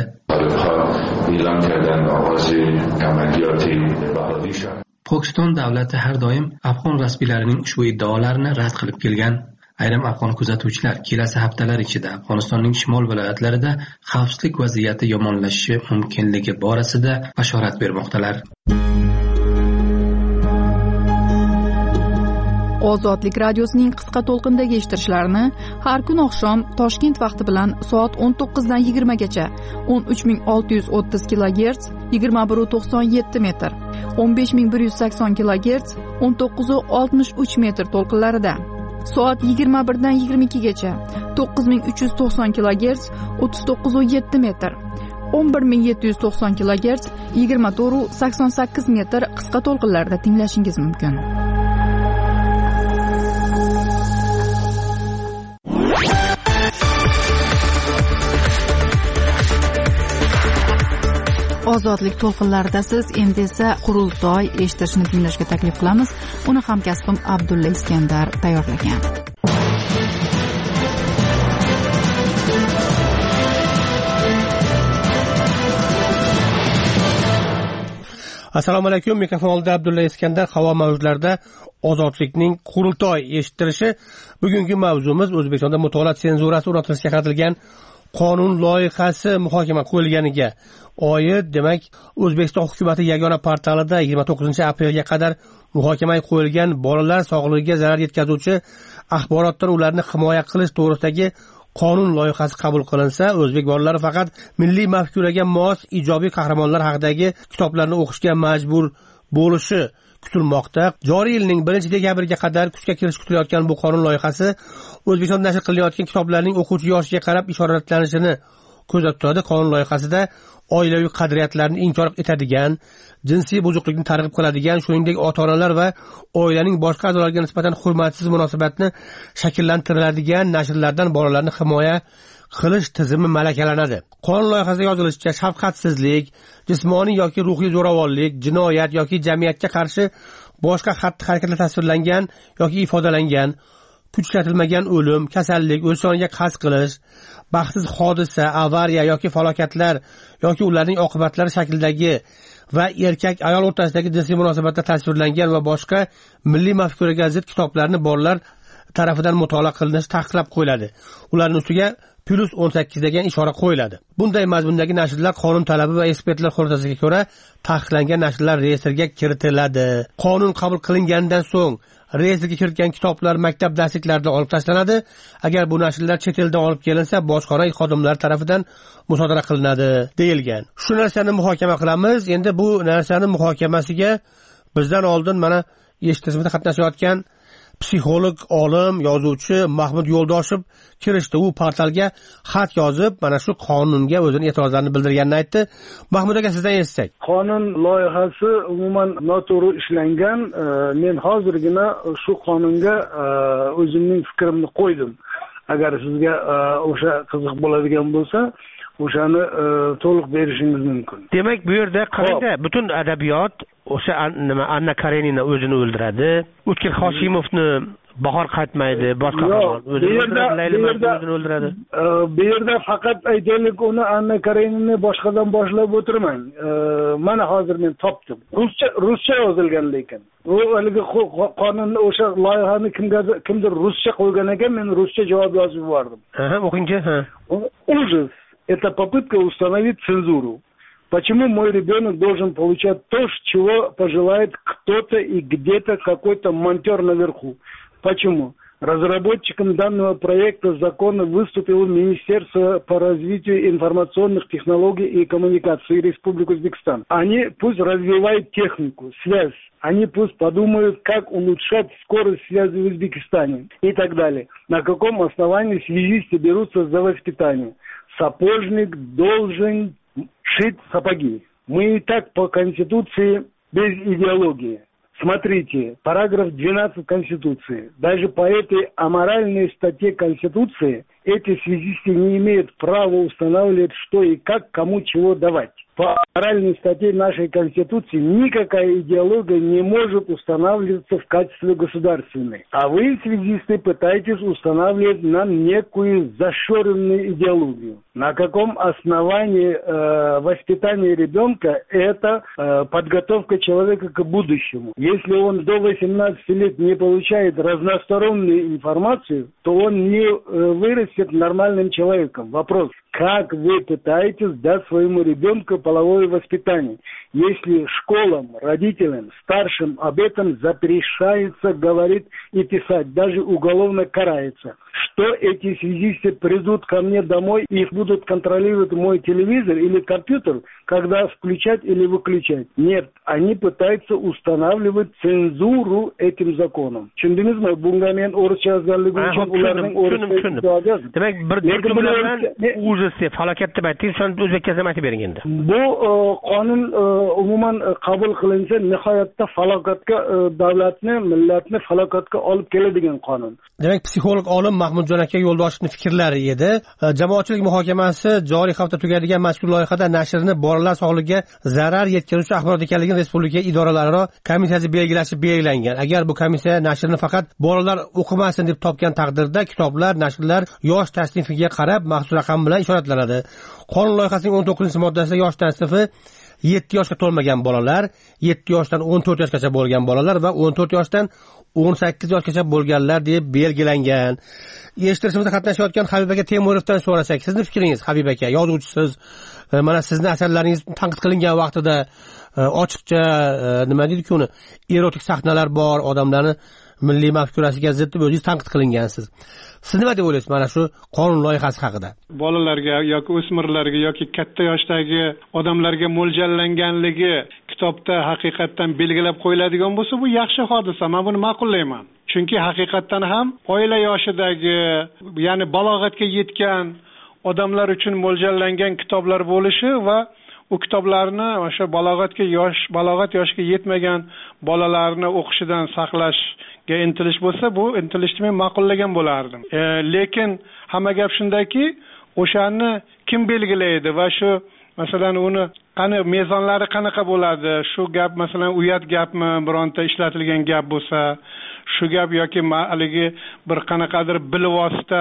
Pokiston davlati har doim afg'on rasmiylarining ushbu iddaolarini rad qilib kelgan. Ayrim afg'on kuzatuvchilar kelasi haftalar ichida Afg'onistonning shimol viloyatlarida xavfsizlik vaziyati yomonlashishi mumkinligi borasida bashorat bermoqdalar. Ozodlik radiosining qisqa to'lqindagi eshittirishlarini har kun oqshom Toshkent vaqti bilan soat 19 dan 20 gacha 13630 kHz 21.97 metr, 15180 kHz 19.63 metr to'lqinlarida, soat 21 dan 22 gacha 9390 kHz 39.7 metr, 11790 kHz 24.88 metr qisqa to'lqinlarda tinglashingiz mumkin. Ozodlik to'lqinlarida siz endi esa qurultoy eshitishni tinglashga taklif qilamiz. Uni hamkasbim Abdulla Iskandar tayyorlagan. Assalomu alaykum. Mikrofon oldida Abdulla Iskandar. Havo mavjlarida ozodlikning qurultoy eshittirishi. Bugungi mavzumiz O'zbekistonda mutolaa senzurasi o'rnatilishga qaratilgan qonun loyihasi muhokama qo'yilganiga oid. Demak, O'zbekiston hukumati yagona portalida 29-aprelga qadar muhokamaga qo'yilgan bolalar sog'lig'iga zarar yetkazuvchi axborotdan ularni himoya qilish to'g'risidagi qonun loyihasi qabul qilinsa, o'zbek bolalari faqat milliy mafkuraga mos ijobiy qahramonlar haqidagi kitoblarni o'qishga majbur bo'lishi kutilmoqda. Joriy yilning 1-dekabriga qadar kuchga kirishi kutilayotgan bu qonun loyihasi O'zbekistonda nashr qilinayotgan kitoblarning o'quvchi yoshiga qarab ishoratlanishini ko'zda tutadi. Qonun loyihasida oilaviy qadriyatlarni inkor etadigan, jinsiy buzuqlikni targ'ib qiladigan, shuningdek ota-onalar va oilaning boshqa a'zolariga nisbatan hurmatsiz munosabatni shakllantiriladigan nashrlardan bolalarni himoya qilish tizimi malakalanadi. Qonun loyihasida yozilishicha, shafqatsizlik, jismoniy yoki ruhiy zo'ravonlik, jinoyat yoki jamiyatga qarshi boshqa xatti-harakatlar tasvirlangan yoki ifodalangan, kuch ishlatilmagan o'lim, kasallik, o'z joniga qasd qilish, baxtsiz hodisa, avariya yoki falokatlar yoki ularning oqibatlari shaklidagi va erkak-ayol o'rtasidagi jinsiy munosabatda tasvirlangan va boshqa milliy mafkuraga zid kitoblarni bolalar tarafidan mutolaa qilinishi taqiqlab qo'yiladi. Ularning ustiga +18 degan ishora qo'yiladi. Bunday mazmundagi nashrlar qonun talabi va ekspertlar xotirasiga ko'ra taqiqlangan nashrlar reyestrga kiritiladi. Qonun qabul qilingandan so'ng reyestrga kiritgan kitoblar maktab darsliklarida olib tashlanadi. Agar bu nashrlar chet eldan olib kelinsa, bojxona xodimlari tomonidan musodara qilinadi deyilgan. Shu narsani muhokama qilamiz. Endi bu narsani muhokamasiga bizdan oldin mana eshitishimizda qatnashayotgan psixolog, olim, yozuvchi Mahmud Yo'ldoshev kirishdi. U portalga xat yozib, mana shu qonunga o'zining e'tirozlarini bildirganini aytdi. Mahmud aka, sizdan eshitsak. Qonun loyihasi umuman noto'g'ri ishlangan. Men hozirgina shu qonunga o'zimning fikrimni qo'ydim. Agar sizga o'sha qiziq bo'ladigan bo'lsa, o'shani to'liq berishingiz mumkin. Demak, bu yerda qarangda, butun adabiyot o'sha Anna Karenina o'zini o'ldiradi. O'tkir Hoshimovni bahor qaytmaydi, boshqa o'zini o'ldiradi. Bu yerda faqat aytaylik, uni Anna Karenina boshqadan boshlab o'tirmang. Mana hozir men topdim. Ruscha yozilgan lekin. U haligi qonunni o'sha loyihani kimdir ruscha qo'ygan ekan, men ruscha javob yozib yubordim. O'qingchi. Ужас. Это попытка установить цензуру. Почему мой ребенок должен получать то, чего пожелает кто-то и где-то какой-то монтер наверху? Почему? Разработчиком данного проекта закона выступило Министерство по развитию информационных технологий и коммуникаций Республики Узбекистан. Они пусть развивают технику, связь. Они пусть подумают, как улучшать скорость связи в Узбекистане и так далее. На каком основании связисты берутся за воспитание. Сапожник должен шить сапоги. Мы и так по Конституции без идеологии. Смотрите, параграф 12 Конституции. Даже по этой аморальной статье Конституции эти связисты не имеют права устанавливать, что и как, кому чего давать. По моральной статье нашей Конституции никакая идеология не может устанавливаться в качестве государственной. А вы, связисты, пытаетесь устанавливать нам некую зашоренную идеологию. На каком основании воспитание ребенка – это подготовка человека к будущему. Если он до 18 лет не получает разностороннюю информацию, то он не вырастет нормальным человеком. Вопрос. Как вы пытаетесь дать своему ребенку половое воспитание, если школам, родителям, старшим об этом запрещается говорить и писать, даже уголовно карается? Что эти связисты придут ко мне домой и будут контролировать мой телевизор или компьютер, когда включать или выключать? Нет, они пытаются устанавливать цензуру этим законом. Tushundingizmi? Bunga men o'rischa yozganligi uchun ularning o'rischa demak bir jumla bilan o'zi falokat deb aytdingiz, shuni o'zbekchasida aytib bering endi. Bu qonun umuman qabul qilinsa nihoyatda falokatga davlatni, millatni falokatga olib keladigan qonun. Demak, psixolog olim Mahmudjon aka Yo'ldoshovning fikrlari edi. Jamoatchilik muhokamasi joriy hafta tugadigan mazkur loyihada nashrni bolalar sog'ligiga zarar yetkazuvchi axborot ekanligini respublika idoralararo komissiyasi belgilangan. Agar bu komissiya nashrni faqat bolalar o'qimasin deb topgan taqdirda kitoblar, nashrlar yosh tasnifiga qarab maxsus raqam bilan ishoratlanadi. Qonun loyihasining 19-moddasida yosh tasnifi 7 yoshga to'lmagan bolalar, 7 yoshdan 14 yoshgacha bo'lgan bolalar va 14 yoshdan 18 yoshgacha bo'lganlar deb belgilangan. Eshittirishimizda qatnashayotgan Habib aka Temurovdan so'rasak, sizning fikringiz, Habib aka, yozuvchisiz, mana sizning asarlaringiz tanqid qilingan vaqtida ochiqcha nima deydi-ku, uni erotik sahnalar bor, odamlarni milliy mafkurasiga zid deb o'zingiz tanqid qilingansiz. Siz nima deb o'ylaysiz mana shu qonun loyihasi haqida? Bolalarga yoki o'smirlarga yoki katta yoshdagi odamlarga mo'ljallanganligi kitobda haqiqatdan belgilab qo'yiladigan bo'lsa, bu yaxshi hodisa. Men buni ma'qullayman. Chunki haqiqatdan ham oila yoshidagi, ya'ni balog'atga yetgan odamlar uchun mo'ljallangan kitoblar bo'lishi va u kitoblarni o'sha balog'at yoshiga yetmagan bolalarni o'qishidan saqlashga intilish bo'lsa, bu intilishni men ma'qullagan bo'lardim. Lekin hamma gap shundaki, o'shani kim belgilaydi va shu masalan uni qani mezonlari qanaqa bo'ladi? Shu gap masalan uyat gapmi, bironta ishlatilgan gap bo'lsa, shu gap yoki haligi bir qanaqadir bilvosita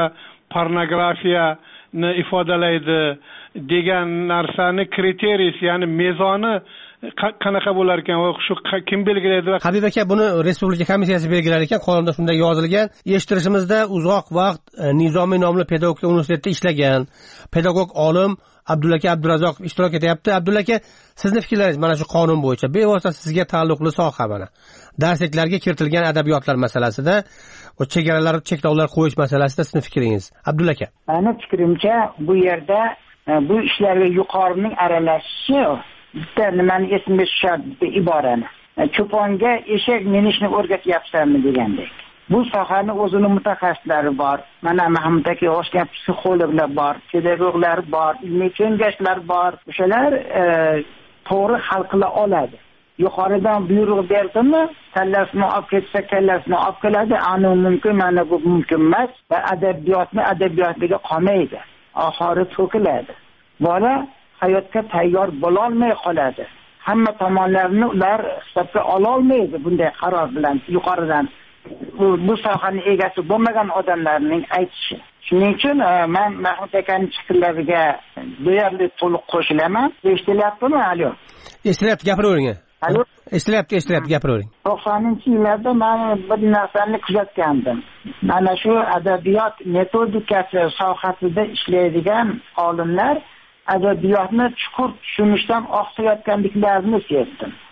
pornografiyani ifodalaydi degan narsani kriteriyasi, ya'ni mezoni qanaqa bo'lar ekan va shu kim belgilaydi? Habib aka, buni respublika komissiyasi belgilar ekan, qonunda shunday yozilgan. Eshittirishimizda uzoq vaqt Nizomiy nomli pedagogika universitetida ishlagan pedagog olim Abdullaka Abdurazzoq ishtirok etyapti. Abdullaka, sizning fikrlaringiz mana shu qonun bo'yicha bevosita sizga taalluqli soha mana. Darsliklarga kiritilgan adabiyotlar masalasida, o chegaralar, cheklovlar qo'yish masalasida sizning fikringiz, Abdullaka? Meni fikrimcha, bu yerda bu ishlarga yuqorining aralashishi bitta nimani esimga tushadi, bitta iborani. Cho'ponga eshak minishni o'rgatyapsanmi degandek. Bu sohani o'zini mutaxassislari bor. Mana Mahmud aka o'xshagan psixologlar bor, pedagoglar bor, ilmiy kengashlar bor. O'shalar to'g'ri hal qila oladi. Yuqoridan buyruq berdimi, kallasini olib ketsa kallasini olib keladi. Ani mumkin, mana bu mumkin emas va adabiyotga qolmaydi. Oxiri to'kiladi. Bola hayotga tayyor bo'la olmay qoladi. Hamma tomonlarni ular hisobga ola olmaydi bunday qaror bilan yuqoridan. Bu sohaning egasi bo'lmagan odamlarning aytishi. Shuning uchun men Mahmud akaning fikrlariga deyarli to'liq qo'shilaman. Eshitilyaptimi? Alo. Eshitilyapti, gapiravering. Alo. Eshitilyapti, gapiravering. 90-yillarda men bir narsani kuzatgandim. Mana shu adabiyot metodikasi sohasida ishlaydigan olimlar adabiyotni chuqur tushunishdan oqsayotganliklarini sezdim.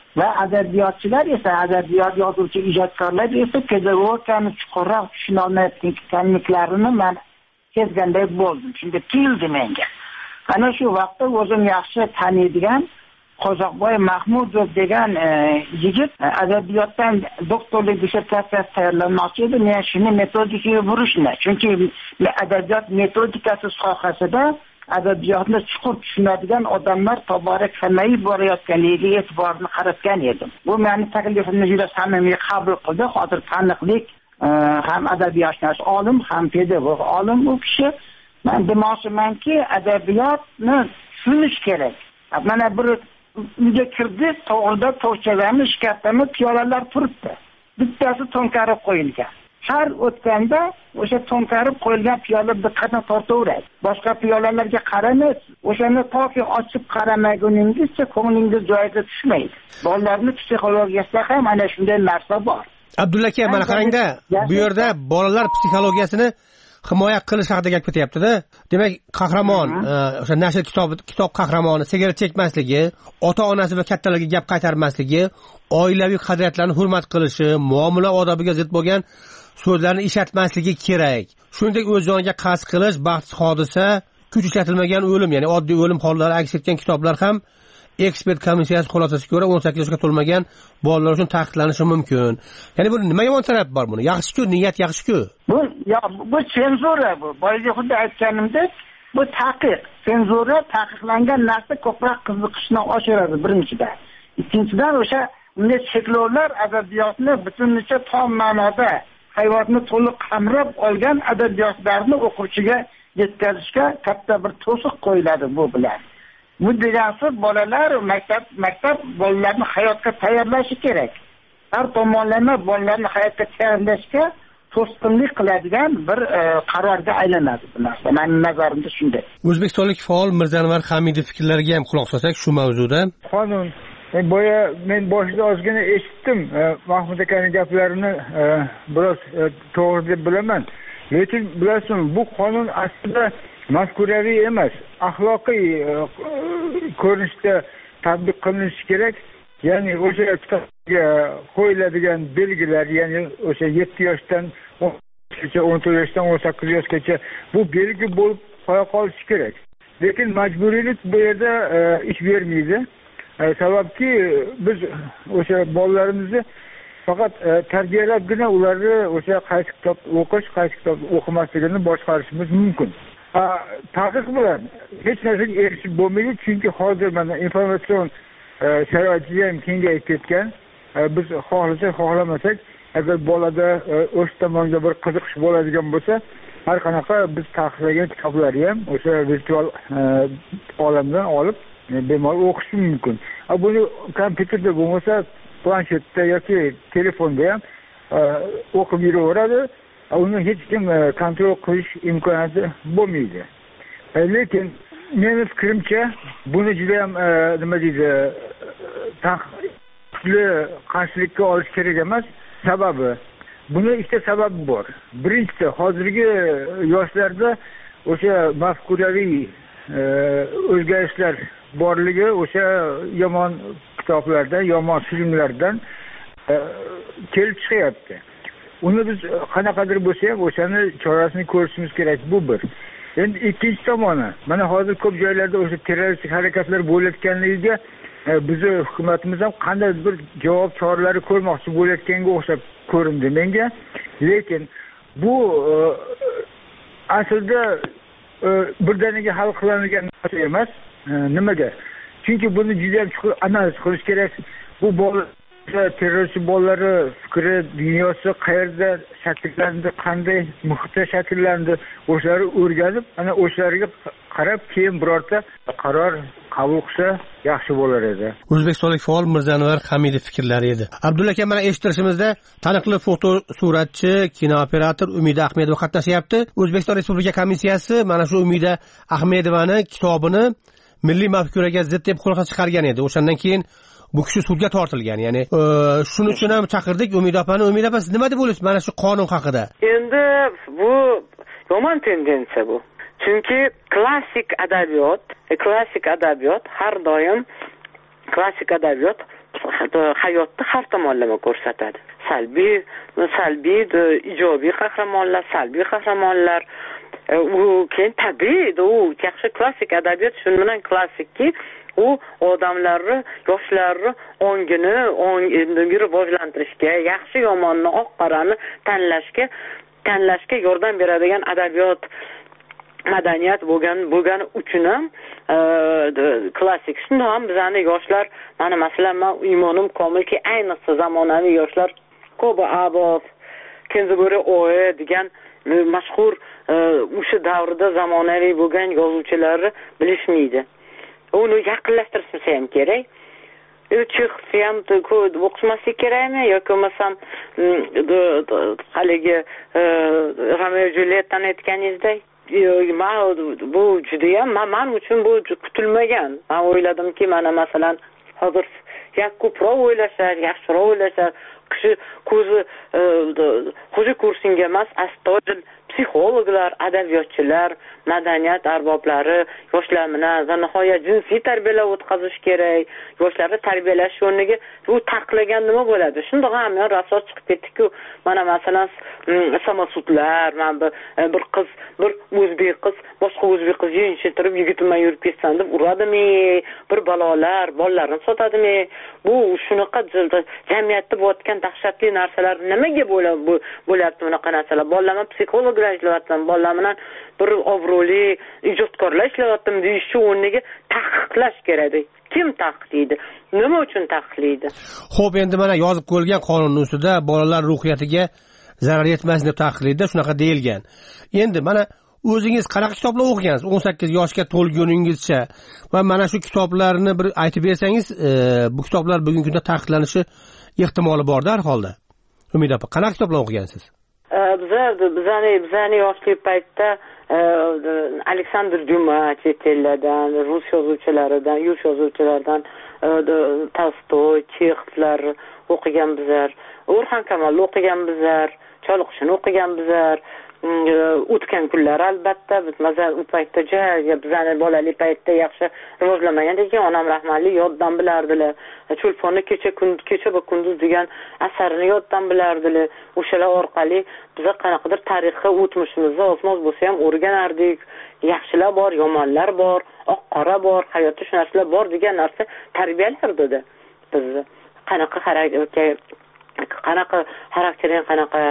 va adabiyotchilar esa, adabiyot yozuvchi ijodkorlar esa pedagogikani chuqurroq tushuna olmayotganliklarini men sezganday bo'ldim. Shunda tuyuldi menga. Ana shu vaqtda o'zim yaxshi taniydigan Qozoqboy Mahmudov degan yigit adabiyotdan doktorlik dissertatsiyasi tayyorlamoqchi edi. Men shuni metodikaga burishni, chunki adabiyot metodikasi sohasida adabiyotni chuqur tushunadigan odamlar tobora kamayib borayotganiga e'tiborni qaratgan edim. Bu meni taklifimni juda samimiy qabul qildi. Hozir taniqli ham adabiyotshunos olim, ham pedagog olim u kishi. Men demoqchimanki, adabiyotni tushunish kerak. Mana bir uyga kirdi, to'g'rida to'g'chagami, shkafdami piyolalar turibdi. Bittasi to'nkarib qo'yilgan. Har o'tganda o'sha to'nkarib qo'yilgan piyola diqqatni tortaveradi. Boshqa piyolalarga qaramaysiz. O'shani toki ochib qaramaguningizcha ko'nglingiz joyiga tushmaydi. Bolalarning psixologiyasida ham ana shunday narsa bor. Abdulla aka, mana qarangda, bu yerda bolalar psixologiyasini himoya qilish haqida gap ketyapti-da. Demak, qahramon, o'sha nashr kitob qahramoni sigaret chekmasligi, ota-onasi va kattalarga gap qaytarmasligi, oilaviy qadriyatlarni hurmat qilishi, muomala odobiga zid bo'lgan so'zlarni ishlatmasligi kerak. Shuningdek, o'z joniga qasd qilish, baxtsiz hodisa, kuch ishlatilmagan o'lim, ya'ni oddiy o'lim hollari aks etgan kitoblar ham ekspert komissiyasi xulosasiga ko'ra 18 yoshga to'lmagan bolalar uchun taqiqlanishi mumkin. Ya'ni bu nima yomon taraf bor buni? Yaxshi-ku, niyat yaxshi-ku. Bu senzura bu. Boyagi xuddi aytganimdek, bu taqiq. Senzura taqiqlangan narsa ko'proq qiziqishni oshiradi birinchidan. Ikkinchidan o'sha bunday cheklovlar adabiyotni butunlicha tom ma'noda hayotni to'liq qamrab olgan adabiyotlarni o'quvchiga yetkazishga katta bir to'siq qo'yiladi bu bilan. Bu degansi bolalar maktab bolalarni hayotga tayyorlashi kerak. Har tomonlama bolalarni hayotga tayyorlashga to'sqinlik qiladigan bir qarorga aylanadi bu narsa. Mening nazarimda shunday. O'zbekistonlik faol Mirzanvar Hamidov fikrlariga ham quloq solsak shu mavzuda. Qonun men boshida ozgina eshitdim Mahmud akaning gaplarini, biroz to'g'ri deb bilaman. Lekin bilasizmi, bu qonun aslida mafkuraviy emas, axloqiy ko'rinishda tatbiq qilinishi kerak. Ya'ni o'sha kitobga qo'yiladigan belgilar, ya'ni o'sha 7 yoshdan 14 yoshdan 18 yoshgacha bu belgi bo'lib qo'ya qolishi kerak. Lekin majburiylik bu yerda ish bermaydi. Sababki biz o'sha bolalarimizni faqat tarbiyalabgina ularni o'sha qaysi kitob o'qish, qaysi kitob o'qimasligini boshqarishimiz mumkin. Taqiq bilan hech narsaga erishib bo'lmaydi, chunki hozir mana informatsion sharoitimiz ham kengayib ketgan. Biz xohlasak, xohlamasak, agar bolada o'sha tomonga bir qiziqish bo'ladigan bo'lsa, har qanaqa biz taqiqlagan kitoblarni ham o'sha virtual olamdan olib bemalol o'qish mumkin. Buni kompyuterda bo'lmasa, planshetda yoki telefonda ham o'qib yuraveradi. Uni hech kim kontrol qilish imkoniyati bo'lmaydi. Lekin meni fikrimcha buni juda ham nima deydi, kuchli qarshilikka olish kerak emas. Sababi, buni ikkita sababi bor. Birinchisi, hozirgi yoshlarda o'sha mafkuraviy o'zgarishlar borligi o'sha yomon kitoblardan, yomon filmlardan kelib chiqyapti. Uni biz qanaqadir bo'lsa ham o'shani chorasini ko'rishimiz kerak, bu bir. Endi ikkinchi tomoni, mana hozir ko'p joylarda o'sha terroristik harakatlar bo'layotganligiga bizni hukumatimiz ham qanday bir javob choralari ko'rmoqchi bo'layotganga o'xshab ko'rindi menga. Lekin bu aslida birdaniga hal qilinadigan narsa emas. Nimaga? Chunki buni juda ham chuqur analiz qilish kerak. Bu bolalar terrorchi bolalari fikri, dunyosi qayerda shakllandi, qanday muhitda shakllandi, o'shalarni o'rganib, ana o'shalarga qarab keyin birorta qaror qabul qilsa yaxshi bo'lar edi. O'zbekistonlik faol Mirzanvar Hamidov fikrlari edi. Abdulla aka, mana eshittirishimizda taniqli foto suratchi, kinooperator Umida Ahmedova qatnashyapti. O'zbekiston Respublika komissiyasi mana shu Umida Ahmedovani kitobini milliy mafkuraga zid deb xulosa chiqargan edi. O'shandan keyin bu kishi sudga tortilgan. Ya'ni shuning uchun ham chaqirdik Umida opani. Umida opa, siz nima deb o'ylaysiz mana shu qonun haqida? Endi bu yomon tendensiya bu. Chunki klassik adabiyot har doim klassik adabiyot hayotni har tomonlama ko'rsatadi. Salbiy, ijobiy qahramonlar, salbiy qahramonlar. U keyin tabiiy, u yaxshi klassik adabiyot shuning bilan klassikki, u odamlarni, yoshlarni ongini rivojlantirishga, yaxshi yomonni, oq qorani tanlashga yordam beradigan adabiyot, madaniyat bo'lgani uchun ham klassik. Shundoq ham bizani yoshlar, mana masalan, men imonim komilki, ayniqsa zamonaviy yoshlar Ko'ba Aboz, Kenziburi Oye degan mashhur o'sha davrda zamonaviy bo'lgan yozuvchilarni bilishmaydi. Uni yaqinlashtirsa ham kerak. Chexni ham o'qishmaslik kerakmi yoki bo'lmasam haligi Romeo Juliettani aytganingizdek, bu judayam men uchun bu kutilmagan. Men o'yladimki, mana masalan hozir ko'proq o'ylashar, yaxshiroq o'ylashar, kishi ko'zi kursinga emas, astoydil psixologlar, adabiyotchilar, madaniyat arboblari yoshlar bilan va nihoyat jinsiy tarbiyalar o'tkazish kerak. Yoshlarni tarbiyalash o'rniga u taqlagan nima bo'ladi? Shundoq ham rasos chiqib ketdi-ku, mana masalan samasutlar, bir qiz, bir o'zbek qiz, boshqa o'zbek qiz yinchitirib, yigitim bilan yurib ketsan deb uradimi? Bir balolar, bolalarni sotadimi? Bu shunaqa jamiyatda bo'layotgan dahshatli narsalar nimaga bo'lyapti bunaqa narsalar? Bolalarni psixologlar ishlayapti, bolalar bilan bir obro'li ijodkorlar ishlayapti deyish o'rniga taqiqlash kerak. Kim taqiqlaydi? Nima uchun taqiqlaydi? Xo'p, endi mana yozib qo'yilgan qonunning ustida bolalar ruhiyatiga zarar yetmasin deb taqiqlaydi, shunaqa deyilgan. Endi mana o'zingiz qanaqa kitoblar o'qigansiz 18 yoshga to'lguningizcha va mana shu kitoblarni bir aytib bersangiz, bu kitoblar bugungi kunda taqiqlanishi ehtimoli bor-da har holda. Umid opa, qanaqa kitoblar o'qigansiz? Bizani yoshlik paytda Aleksandr Dyuma chet ellardan, rus yozuvchilaridan Tolstoy, Chexovlar o'qigan bizlar, O'rxon Kamolni o'qigan bizlar, Choliqshini o'qigan bizlar. O'tgan kunlar albatta biz masalan u paytda bizani bolalik paytda yaxshi rivojlanmagan ekan, onam rahmatli yoddan bilardilar. Cho'lponni kecha va kunduz degan asarini yoddan bilardilar. O'shalar orqali biz qanaqadir tarixga, o'tmishimizga osmos bo'lsa ham o'rganardik. Yaxshilar bor, yomonlar bor, oq qora bor, hayotda shu narsalar bor degan narsa tarbiyalardi bizni. Qanaqa xaraktering, qanaqa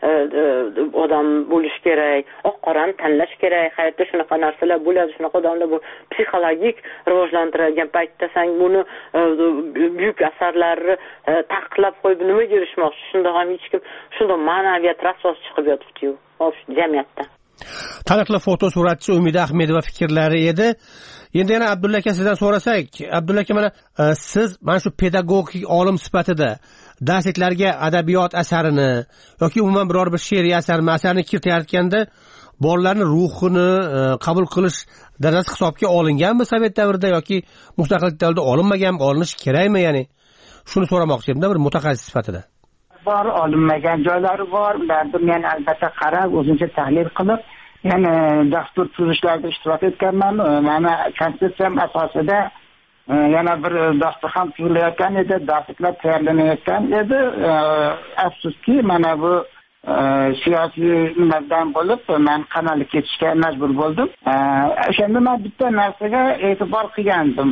odam bo'lish kerak, oq qorani tanlash kerak, hayotda shunaqa narsalar bo'ladi, shunaqa odamlar bu psixologik rivojlantiradigan paytda sen buni buyuk asarlarni taqiqlab qo'yib nimaga erishmoqchi? Shundoq ham hech kim, shundoq ma'naviyat rasos chiqib yotibdi-yu jamiyatda. Taniqli fotosuratchi Umida Ahmedova fikrlari edi. Endi yana Abdulla aka sizdan so'rasak, Abdulla aka mana siz mana shu pedagogik olim sifatida darsliklarga adabiyot asarini yoki umuman biror bir she'riy asarni kiritayotganda bolalarning ruhini qabul qilish darajasi hisobga olinganmi Sovet davrida yoki mustaqillik davrida olinmaganmi, olinishi kerakmi, ya'ni shuni so'ramoqchi edim bir mutaxassis sifatida. Bor, olinmagan joylari bor. Ularni men albatta qarab, o'zimcha tahlil qilib, ya'ni dastur tuzishlarda ishtirok etganman. Mana konsepsiyam asosida yana bir dasturxon tuzilayotgan edi, darsliklar tayyorlanayotgan edi. Afsuski, mana bu siyosiy nimadan bo'lib, men qamalga ketishga majbur bo'ldim. O'shanda men bitta narsaga e'tibor qilgandim.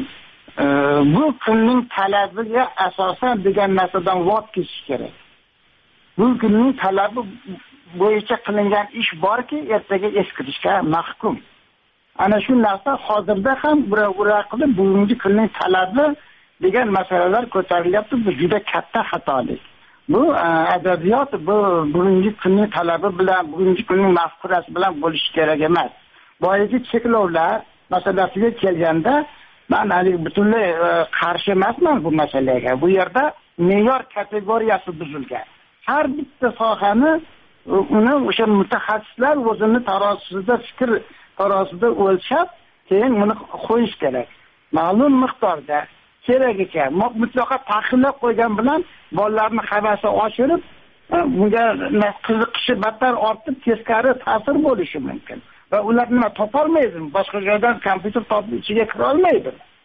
Bu kunning talabiga asosan degan narsadan voz kechish kerak. Bu kunning talabi bo'yicha qilingan ish borki, ertaga eskirishga mahkum. Ana shu narsa hozirda ham ura qilib bugungi kunning talabi degan masalalar ko'tarilyapti. Bu juda katta xatolik. Bu adabiyot bu bugungi kunning talabi bilan, bugungi kunning mafkurasi bilan bo'lishi kerak emas. Boyagi cheklovlar masalasiga kelganda men hali butunlay qarshi emasman bu masalaga. Bu yerda me'yor kategoriyasi buzilgan. Har bitta sohani uni o'sha mutaxassislar o'zini tarozisida, fikr tarozisida o'lchab, keyin uni qo'yish kerak. Ma'lum miqdorda keragicha mutlaqo taqiqlab qo'ygan bilan bolalarning havasi oshirib, bunga qiziqishi battar ortib, teskari ta'sir bo'lishi mumkin. Va ular nima topolmaydi, boshqa joydan kompyuter topib ichiga kira olmaydi.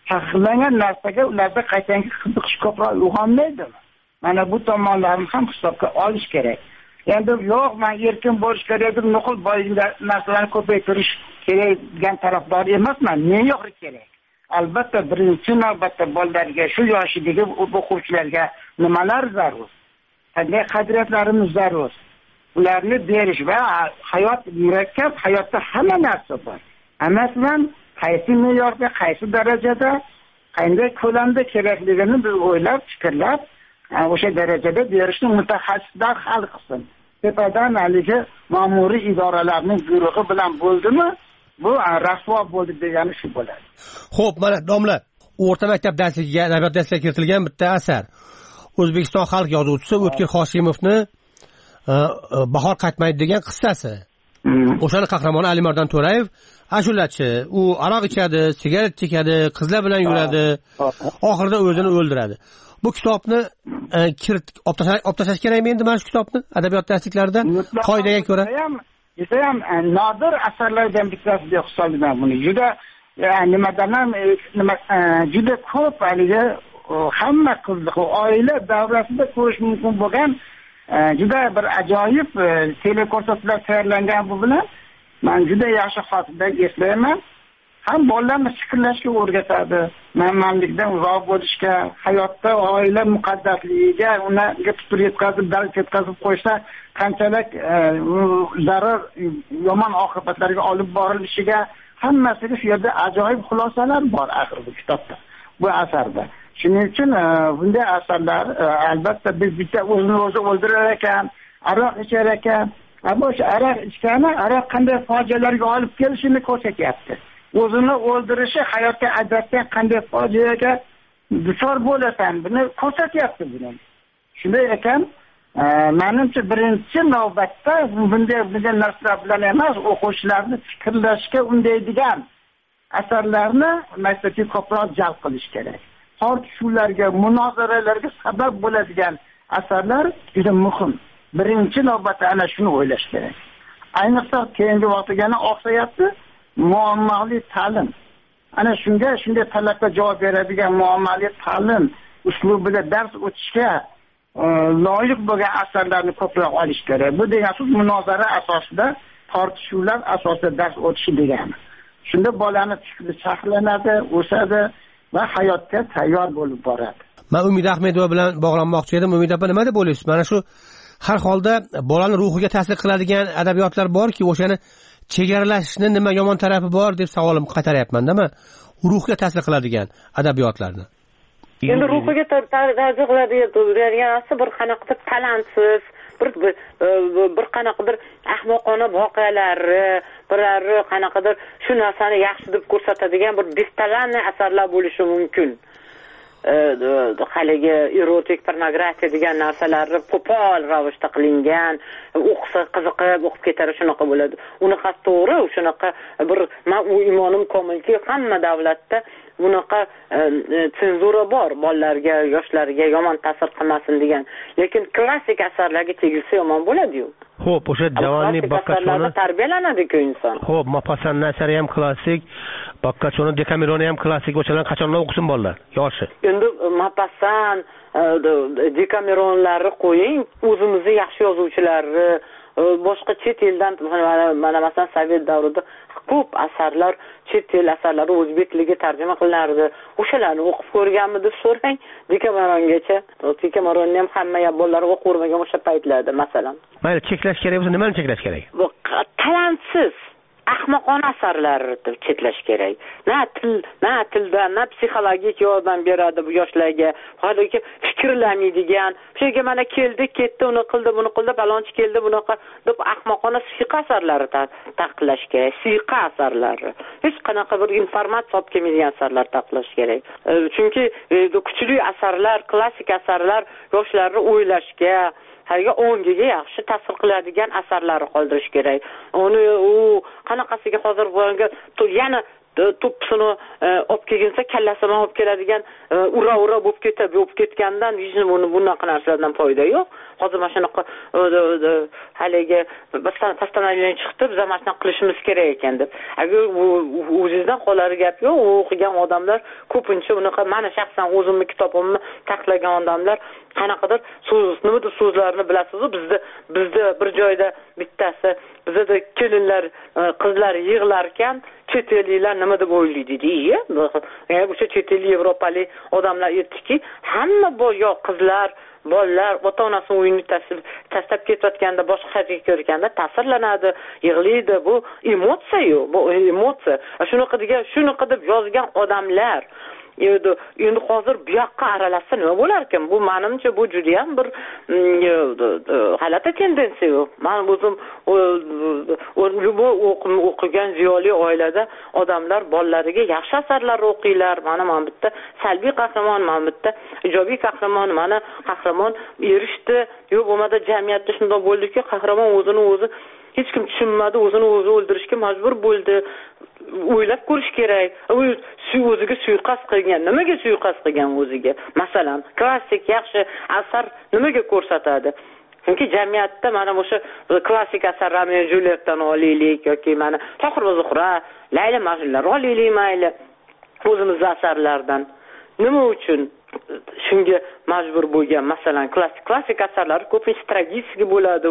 taqiqlangan narsaga ularda qaytanga qiziqish ko'proq uyg'onmaydimi? Mana bu tomonlarni ham hisobga olish kerak. Endi yo'q, men erkin bo'lish kerak deb nuqul narsalarni ko'paytirish kerak degan tarafdor emasman. Me'yori kerak. Albatta birinchi navbatda bolalarga, shu yoshidagi o'quvchilarga nimalar zarur? Qanday qadriyatlarimiz zarur? Ularni berish va hayot murakkab, hayotda hamma narsa bor. Hammasidan qaysi me'yorda, qaysi darajada, qanday ko'lamda kerakligini biz o'ylab, fikrlab, o'sha darajada berishni mutaxassislar hal qilsin. Tepadan haligi ma'muriy idoralarning buyrug'i bilan bo'ldimi, bu rasvo bo'ldi degani shu bo'ladi. Xo'p, mana domla, o'rta maktab darsligiga, adabiyot darsiga kiritilgan bitta asar. O'zbekiston xalq yozuvchisi O'tkir Hoshimovni Bahor qaytmaydi degan qissasi. O'shani qahramoni Alimardon To'rayev ashulachi. U aroq ichadi, sigaret chekadi, qizlar bilan yuradi, oxirida o'zini o'ldiradi. Bu kitobni olib tashlash kerakmi endi mana shu kitobni adabiyot darsliklarida qoidaga ko'ra? Juda ham nodir asarlardan bittasi deb hisoblayman buni. Juda juda ko'p haligi hamma qiziq oila davrasida ko'rish mumkin bo'lgan juda bir ajoyib teleko'rsatuvlar tayyorlangan bu bilan men juda yaxshi xotirada eslayman. Ham bolalarni fikrlashga o'rgatadi, manmanlikdan uzoq bo'lishga, hayotda oila muqaddasligiga ularga putur yetkazib, dard yetkazib qo'ysa qanchalik zarar, yomon oqibatlarga olib borilishiga hammasiga shu yerda ajoyib xulosalar bor axir bu kitobda, bu asarda. Shuning uchun bunday asarlar albatta biz bitta o'zini o'zi o'ldirar ekan, aroq ichar ekan, o'sha aroq ichgani aroq qanday fojialarga olib kelishini ko'rsatyapti. O'zini o'ldirishi hayotga ajratgan qanday fojiaga duchor bo'lasan, buni ko'rsatyapti buni. Shunday ekan, menimcha birinchi navbatda bunday narsalar bilan emas, o'quvchilarni fikrlashga undaydigan asarlarni maktabga ko'proq jalb qilish kerak. Tortishuvlarga, munozaralarga sabab bo'ladigan asarlar juda muhim. Birinchi navbatda ana shuni o'ylash kerak. Ayniqsa keyingi vaqtga oqsayapti. Muammoli ta'lim. Ana shunday talabga javob beradigan muammoli ta'lim uslubida dars o'tishga loyiq bo'lgan asarlarni ko'proq olish kerak. Bu degan so'z munozara asosida, tortishuvlar asosida dars o'tishi degani. Shunda bolani fikri saqlanadi, o'sadi va hayotga tayyor bo'lib boradi. Men Umida Ahmedova bilan bog'lanmoqchi edim. Umida opa, nima deb o'ylaysiz? Mana shu har holda bolani ruhiga ta'sir qiladigan adabiyotlar borki, o'shani chegaralashni nima yomon tarafi bor deb savolim qaytaryapman-da, men ruhga ta'sir qiladigan adabiyotlarni. Endi ruhiga ta'sir qiladigan asar bir qanaqadir talantsiz, bir qanaqadir ahmoqona voqealarni, birari qanaqadir shu narsani yaxshi deb ko'rsatadigan bir bestalanli asarlar bo'lishi mumkin. Haligi erotik pornografiya degan narsalarni qo'pol ravishda qilingan, o'qisa qiziqib o'qib ketar, shunaqa bo'ladi. Unaqa to'g'ri, shunaqa bir men u imonim komilki, hamma davlatda bunaqa senzura bor, bolalarga, yoshlarga yomon ta'sir qilmasin degan. Lekin klassik asarlarga tegilsa yomon bo'ladi-yu. Xo'p, o'sha Javonni Bakkachoni tarbiyalanadi-ku inson. Xo'p, Mopassan Nasari ham klassik, Bakkachoni, Dekameroni ham klassik, o'shalarni qachondan o'qisin bolalar, yoshi? Endi Mopassan, Dekameronlarni qo'ying, o'zimizning yaxshi yozuvchilarni, boshqa chet eldan, mana masalan Sovet davrida ko'p asarlar, chet el asarlari o'zbek tiliga tarjima qilinardi. O'shalarni o'qib ko'rganmi deb so'rang, Dekamerongacha. Dekameronni ham hamma bolalar o'qib ko'rmagan o'sha paytlarda, masalan. Mayli, cheklash kerak bo'lsa, nimani cheklash kerak? Talantsiz, ahmoqona asarlarni chetlash kerak. Na tilda, na psixologik yordam beradi bu yoshlarga. Hozirgi fikrlamaydigan, shunga mana keldi, ketdi, uni qildi, buni qildi, balonchi keldi, bunaqa deb ahmoqona siyqa asarlarni taqiqlash kerak. Siyqa asarlarni. Hech qanaqa bir informatsiya olib kelmaydigan asarlar taqiqlash kerak. Chunki kuchli asarlar, klassik asarlar yoshlarni o'ylashga, harga ongiga yaxshi ta'sir qiladigan asarlarni qoldirish kerak. Uni u qanaqasiga hozir bo'lgan yana to'ppisini olib kelginsa kallasi bilan olib keladigan ura bo'lib ketgandan bunaqa narsalardan foyda yo'q. Hozir mana shunaqa haligi postanovleniya chiqdi, biz mana shunaqa qilishimiz kerak ekan deb. Agar o'zingizdan qolari gap yo'q, u o'qigan odamlar ko'pincha unaqa, mana shaxsan o'zimni kitobimni taqiqlagan odamlar qanaqadir nimadir so'zlarni bilasiz-ku, bizda bir joyda bittasi bizda kelinlar, qizlar yig'lar ekan, chet elliklar nima deb o'ylaydi deydi. O'sha chet ellik yevropalik odamlar aytdiki, hamma yo qizlar, bolalar ota-onasini uyini tashlab ketayotganda, boshqa shaharga ketayotganda ta'sirlanadi, yig'laydi. Bu emotsiya-yu, bu emotsiya. Shunaqa deb yozgan odamlar endi hozir bu yoqqa aralashsa nima bo'lar ekan? Bu menimcha bu juda ham bir g'alati tendensiya. Men o'zim o'qigan ziyoli oilada odamlar bolalariga yaxshi asarlar o'qiylar. Mana bitta salbiy qahramon, mana bitta ijobiy qahramon, mana qahramon erishdi. Yo'q, bo'lmada jamiyatda shunday bo'ldiki, qahramon o'zini o'zi hech kim tushunmadi, o'zini o'zi o'ldirishga majbur bo'ldi. O'ylab ko'rish kerak. O'ziga suiqasd qilgan, nimaga suiqasd qilgan o'ziga? Masalan, klassik yaxshi asar nimaga ko'rsatadi? Chunki jamiyatda mana o'sha klassik asar Romeo va Julietdan olaylik yoki mana Tohir va Zuhra, Layla Majnunlar olaylik mayli, o'zimizning asarlardan. Nima uchun shunga majbur bo'lgan? Masalan, klassik asarlar ko'pincha tragik bo'ladi.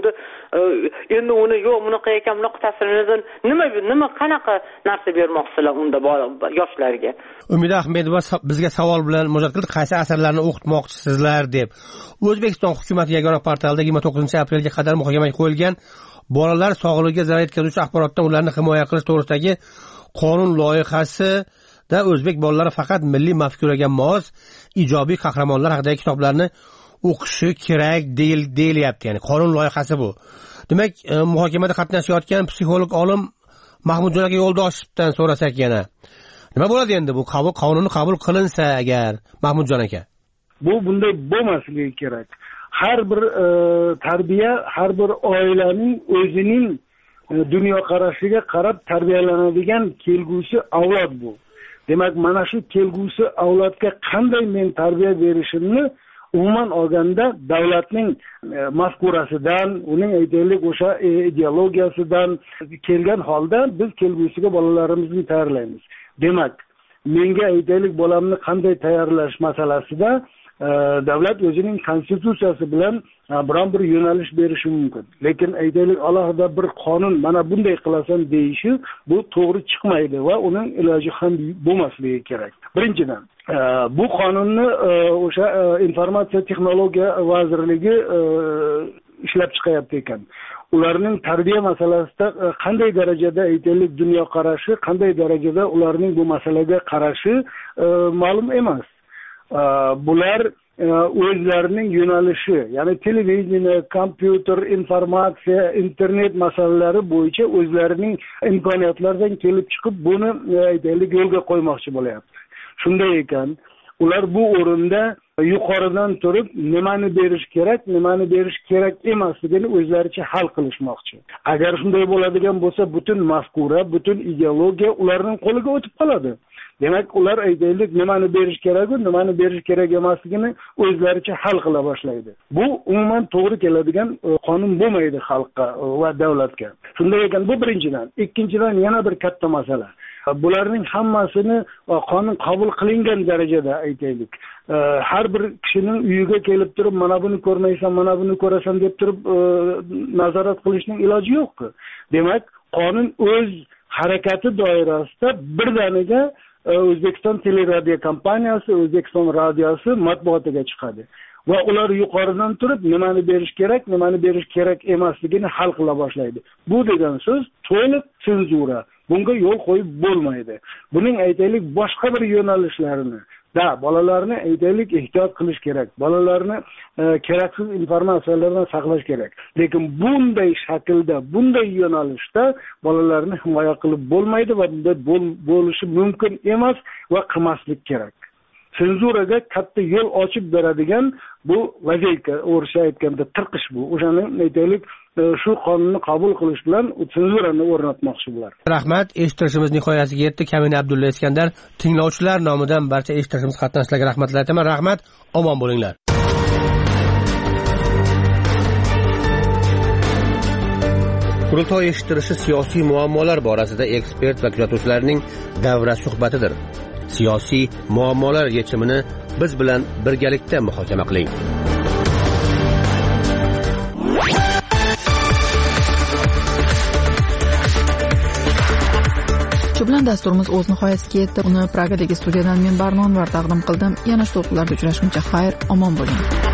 Endi uni yo'q, bunaqa ekan, bunaqa ta'sirni nima qanaqa narsa bermoqsizlar unda yoshlarga? Umida Ahmedova bizga savol bilan murojaat qildi, qaysi asarlarni o'qitmoqchisizlar deb. O'zbekiston hukumati yagona portalida 29-aprelga qadar muhokamaga qo'yilgan bolalar sog'lig'iga zarar yetkazuvchi axborotdan ularni himoya qilish to'g'risidagi qonun loyihasi da o'zbek bolalari faqat milliy mafkuraga mos ijobiy qahramonlar haqidagi kitoblarni o'qishi kerak deyilyapti. Ya'ni qonun loyihasi bu. Demak, muhokamada qatnashayotgan psixolog olim Mahmudjon aka Yo'ldoshevdan so'rasak yana. Nima bo'ladi endi bu qonunni qabul qilinsa agar, Mahmudjon aka? Bu bunday bo'lmasligi kerak. Har bir tarbiya, har bir oilaning o'zining dunyoqarashiga qarab tarbiyalanadigan kelgusi avlod bu. Demak, mana shu kelgusi avlodga qanday men tarbiya berishimni umuman olganda davlatning mafkurasidan, uning aytaylik o'sha ideologiyasidan kelgan holda biz kelgusiga bolalarimizni tayyorlaymiz. Demak, menga aytaylik bolamni qanday tayyorlash masalasida davlat o'zining konstitutsiyasi bilan biron bir yo'nalish berishi mumkin. Lekin aytaylik alohida bir qonun mana bunday qilasan deyishi bu to'g'ri chiqmaydi va uning iloji ham bo'lmasligi kerak. Birinchidan, bu qonunni o'sha informatsiya texnologiya vazirligi ishlab chiqayapti ekan. Ularning tarbiya masalasida qanday darajada aytaylik dunyoqarashi, qanday darajada ularning bu masalaga qarashi ma'lum emas. Bular o'zlarining yo'nalishi, ya'ni televideniya, kompyuter, informatsiya, internet masalalari bo'yicha o'zlarining imkoniyatlaridan kelib chiqib buni aytaylik yo'lga qo'ymoqchi bo'lyapti. Shunday ekan, ular bu o'rinda yuqoridan turib nimani berish kerak, nimani berish kerak emasligini o'zlaricha hal qilishmoqchi. Agar shunday bo'ladigan bo'lsa, butun mafkura, butun ideologiya ularning qo'liga o'tib qoladi. Demak, ular aytaylik nimani berish kerak, nimani berish kerak emasligini o'zlaricha hal qila boshlaydi. Bu umuman to'g'ri keladigan qonun bo'lmaydi xalqqa va davlatga. Shunday ekan, bu birinchidan. Ikkinchidan, yana bir katta masala. Bularning hammasini qonun qabul qilingan darajada aytaylik. Har bir kishining uyiga kelib turib, mana buni ko'rmaysan, mana buni ko'rasan deb turib nazorat qilishning iloji yo'q-ku. Demak, qonun o'z harakati doirasida birdaniga O'zbekiston teleradio kompaniyasi, O'zbekiston radiosi matbuotiga chiqadi. Va ular yuqoridan turib nimani berish kerak, nimani berish kerak emasligini hal qila boshlaydi. Bu degan so'z to'liq senzura. Bunga yo'l qo'yib bo'lmaydi. Buning aytaylik boshqa bir yo'nalishlarini bolalarni aytaylik ehtiyot qilish kerak. Bolalarni keraksiz informatsiyalardan saqlash kerak. Lekin bunday shaklda, bunday yo'nalishda bolalarni himoya qilib bo'lmaydi va bunday bo'lishi mumkin emas va qilmaslik kerak. senzuraga katta yo'l ochib beradigan bu vaziyatga, o'risha aytganda tirqish bu. O'shani aytaylik, shu qonunni qabul qilish bilan senzurani o'rnatmoqchi bular. Rahmat, eshittirishimiz nihoyasiga yetdi. Kamina Abdulla Iskandar, tinglovchilar nomidan barcha eshittirishimiz qatnashchilarga rahmatlar aytaman. Rahmat, omon bo'linglar. Qurultoy eshittirishi siyosiy muammolar borasida ekspert va kuzatuvchilarning davra suhbatidir. Siyosiy muammolar yechimini biz bilan birgalikda muhokama qiling. Shu bilan dasturimiz o'z nihoyasiga yetdi. Uni Pragadagi studiyadan men Barnonvar taqdim qildim. Yana shu to'plarda uchrashguncha xayr, omon bo'ling.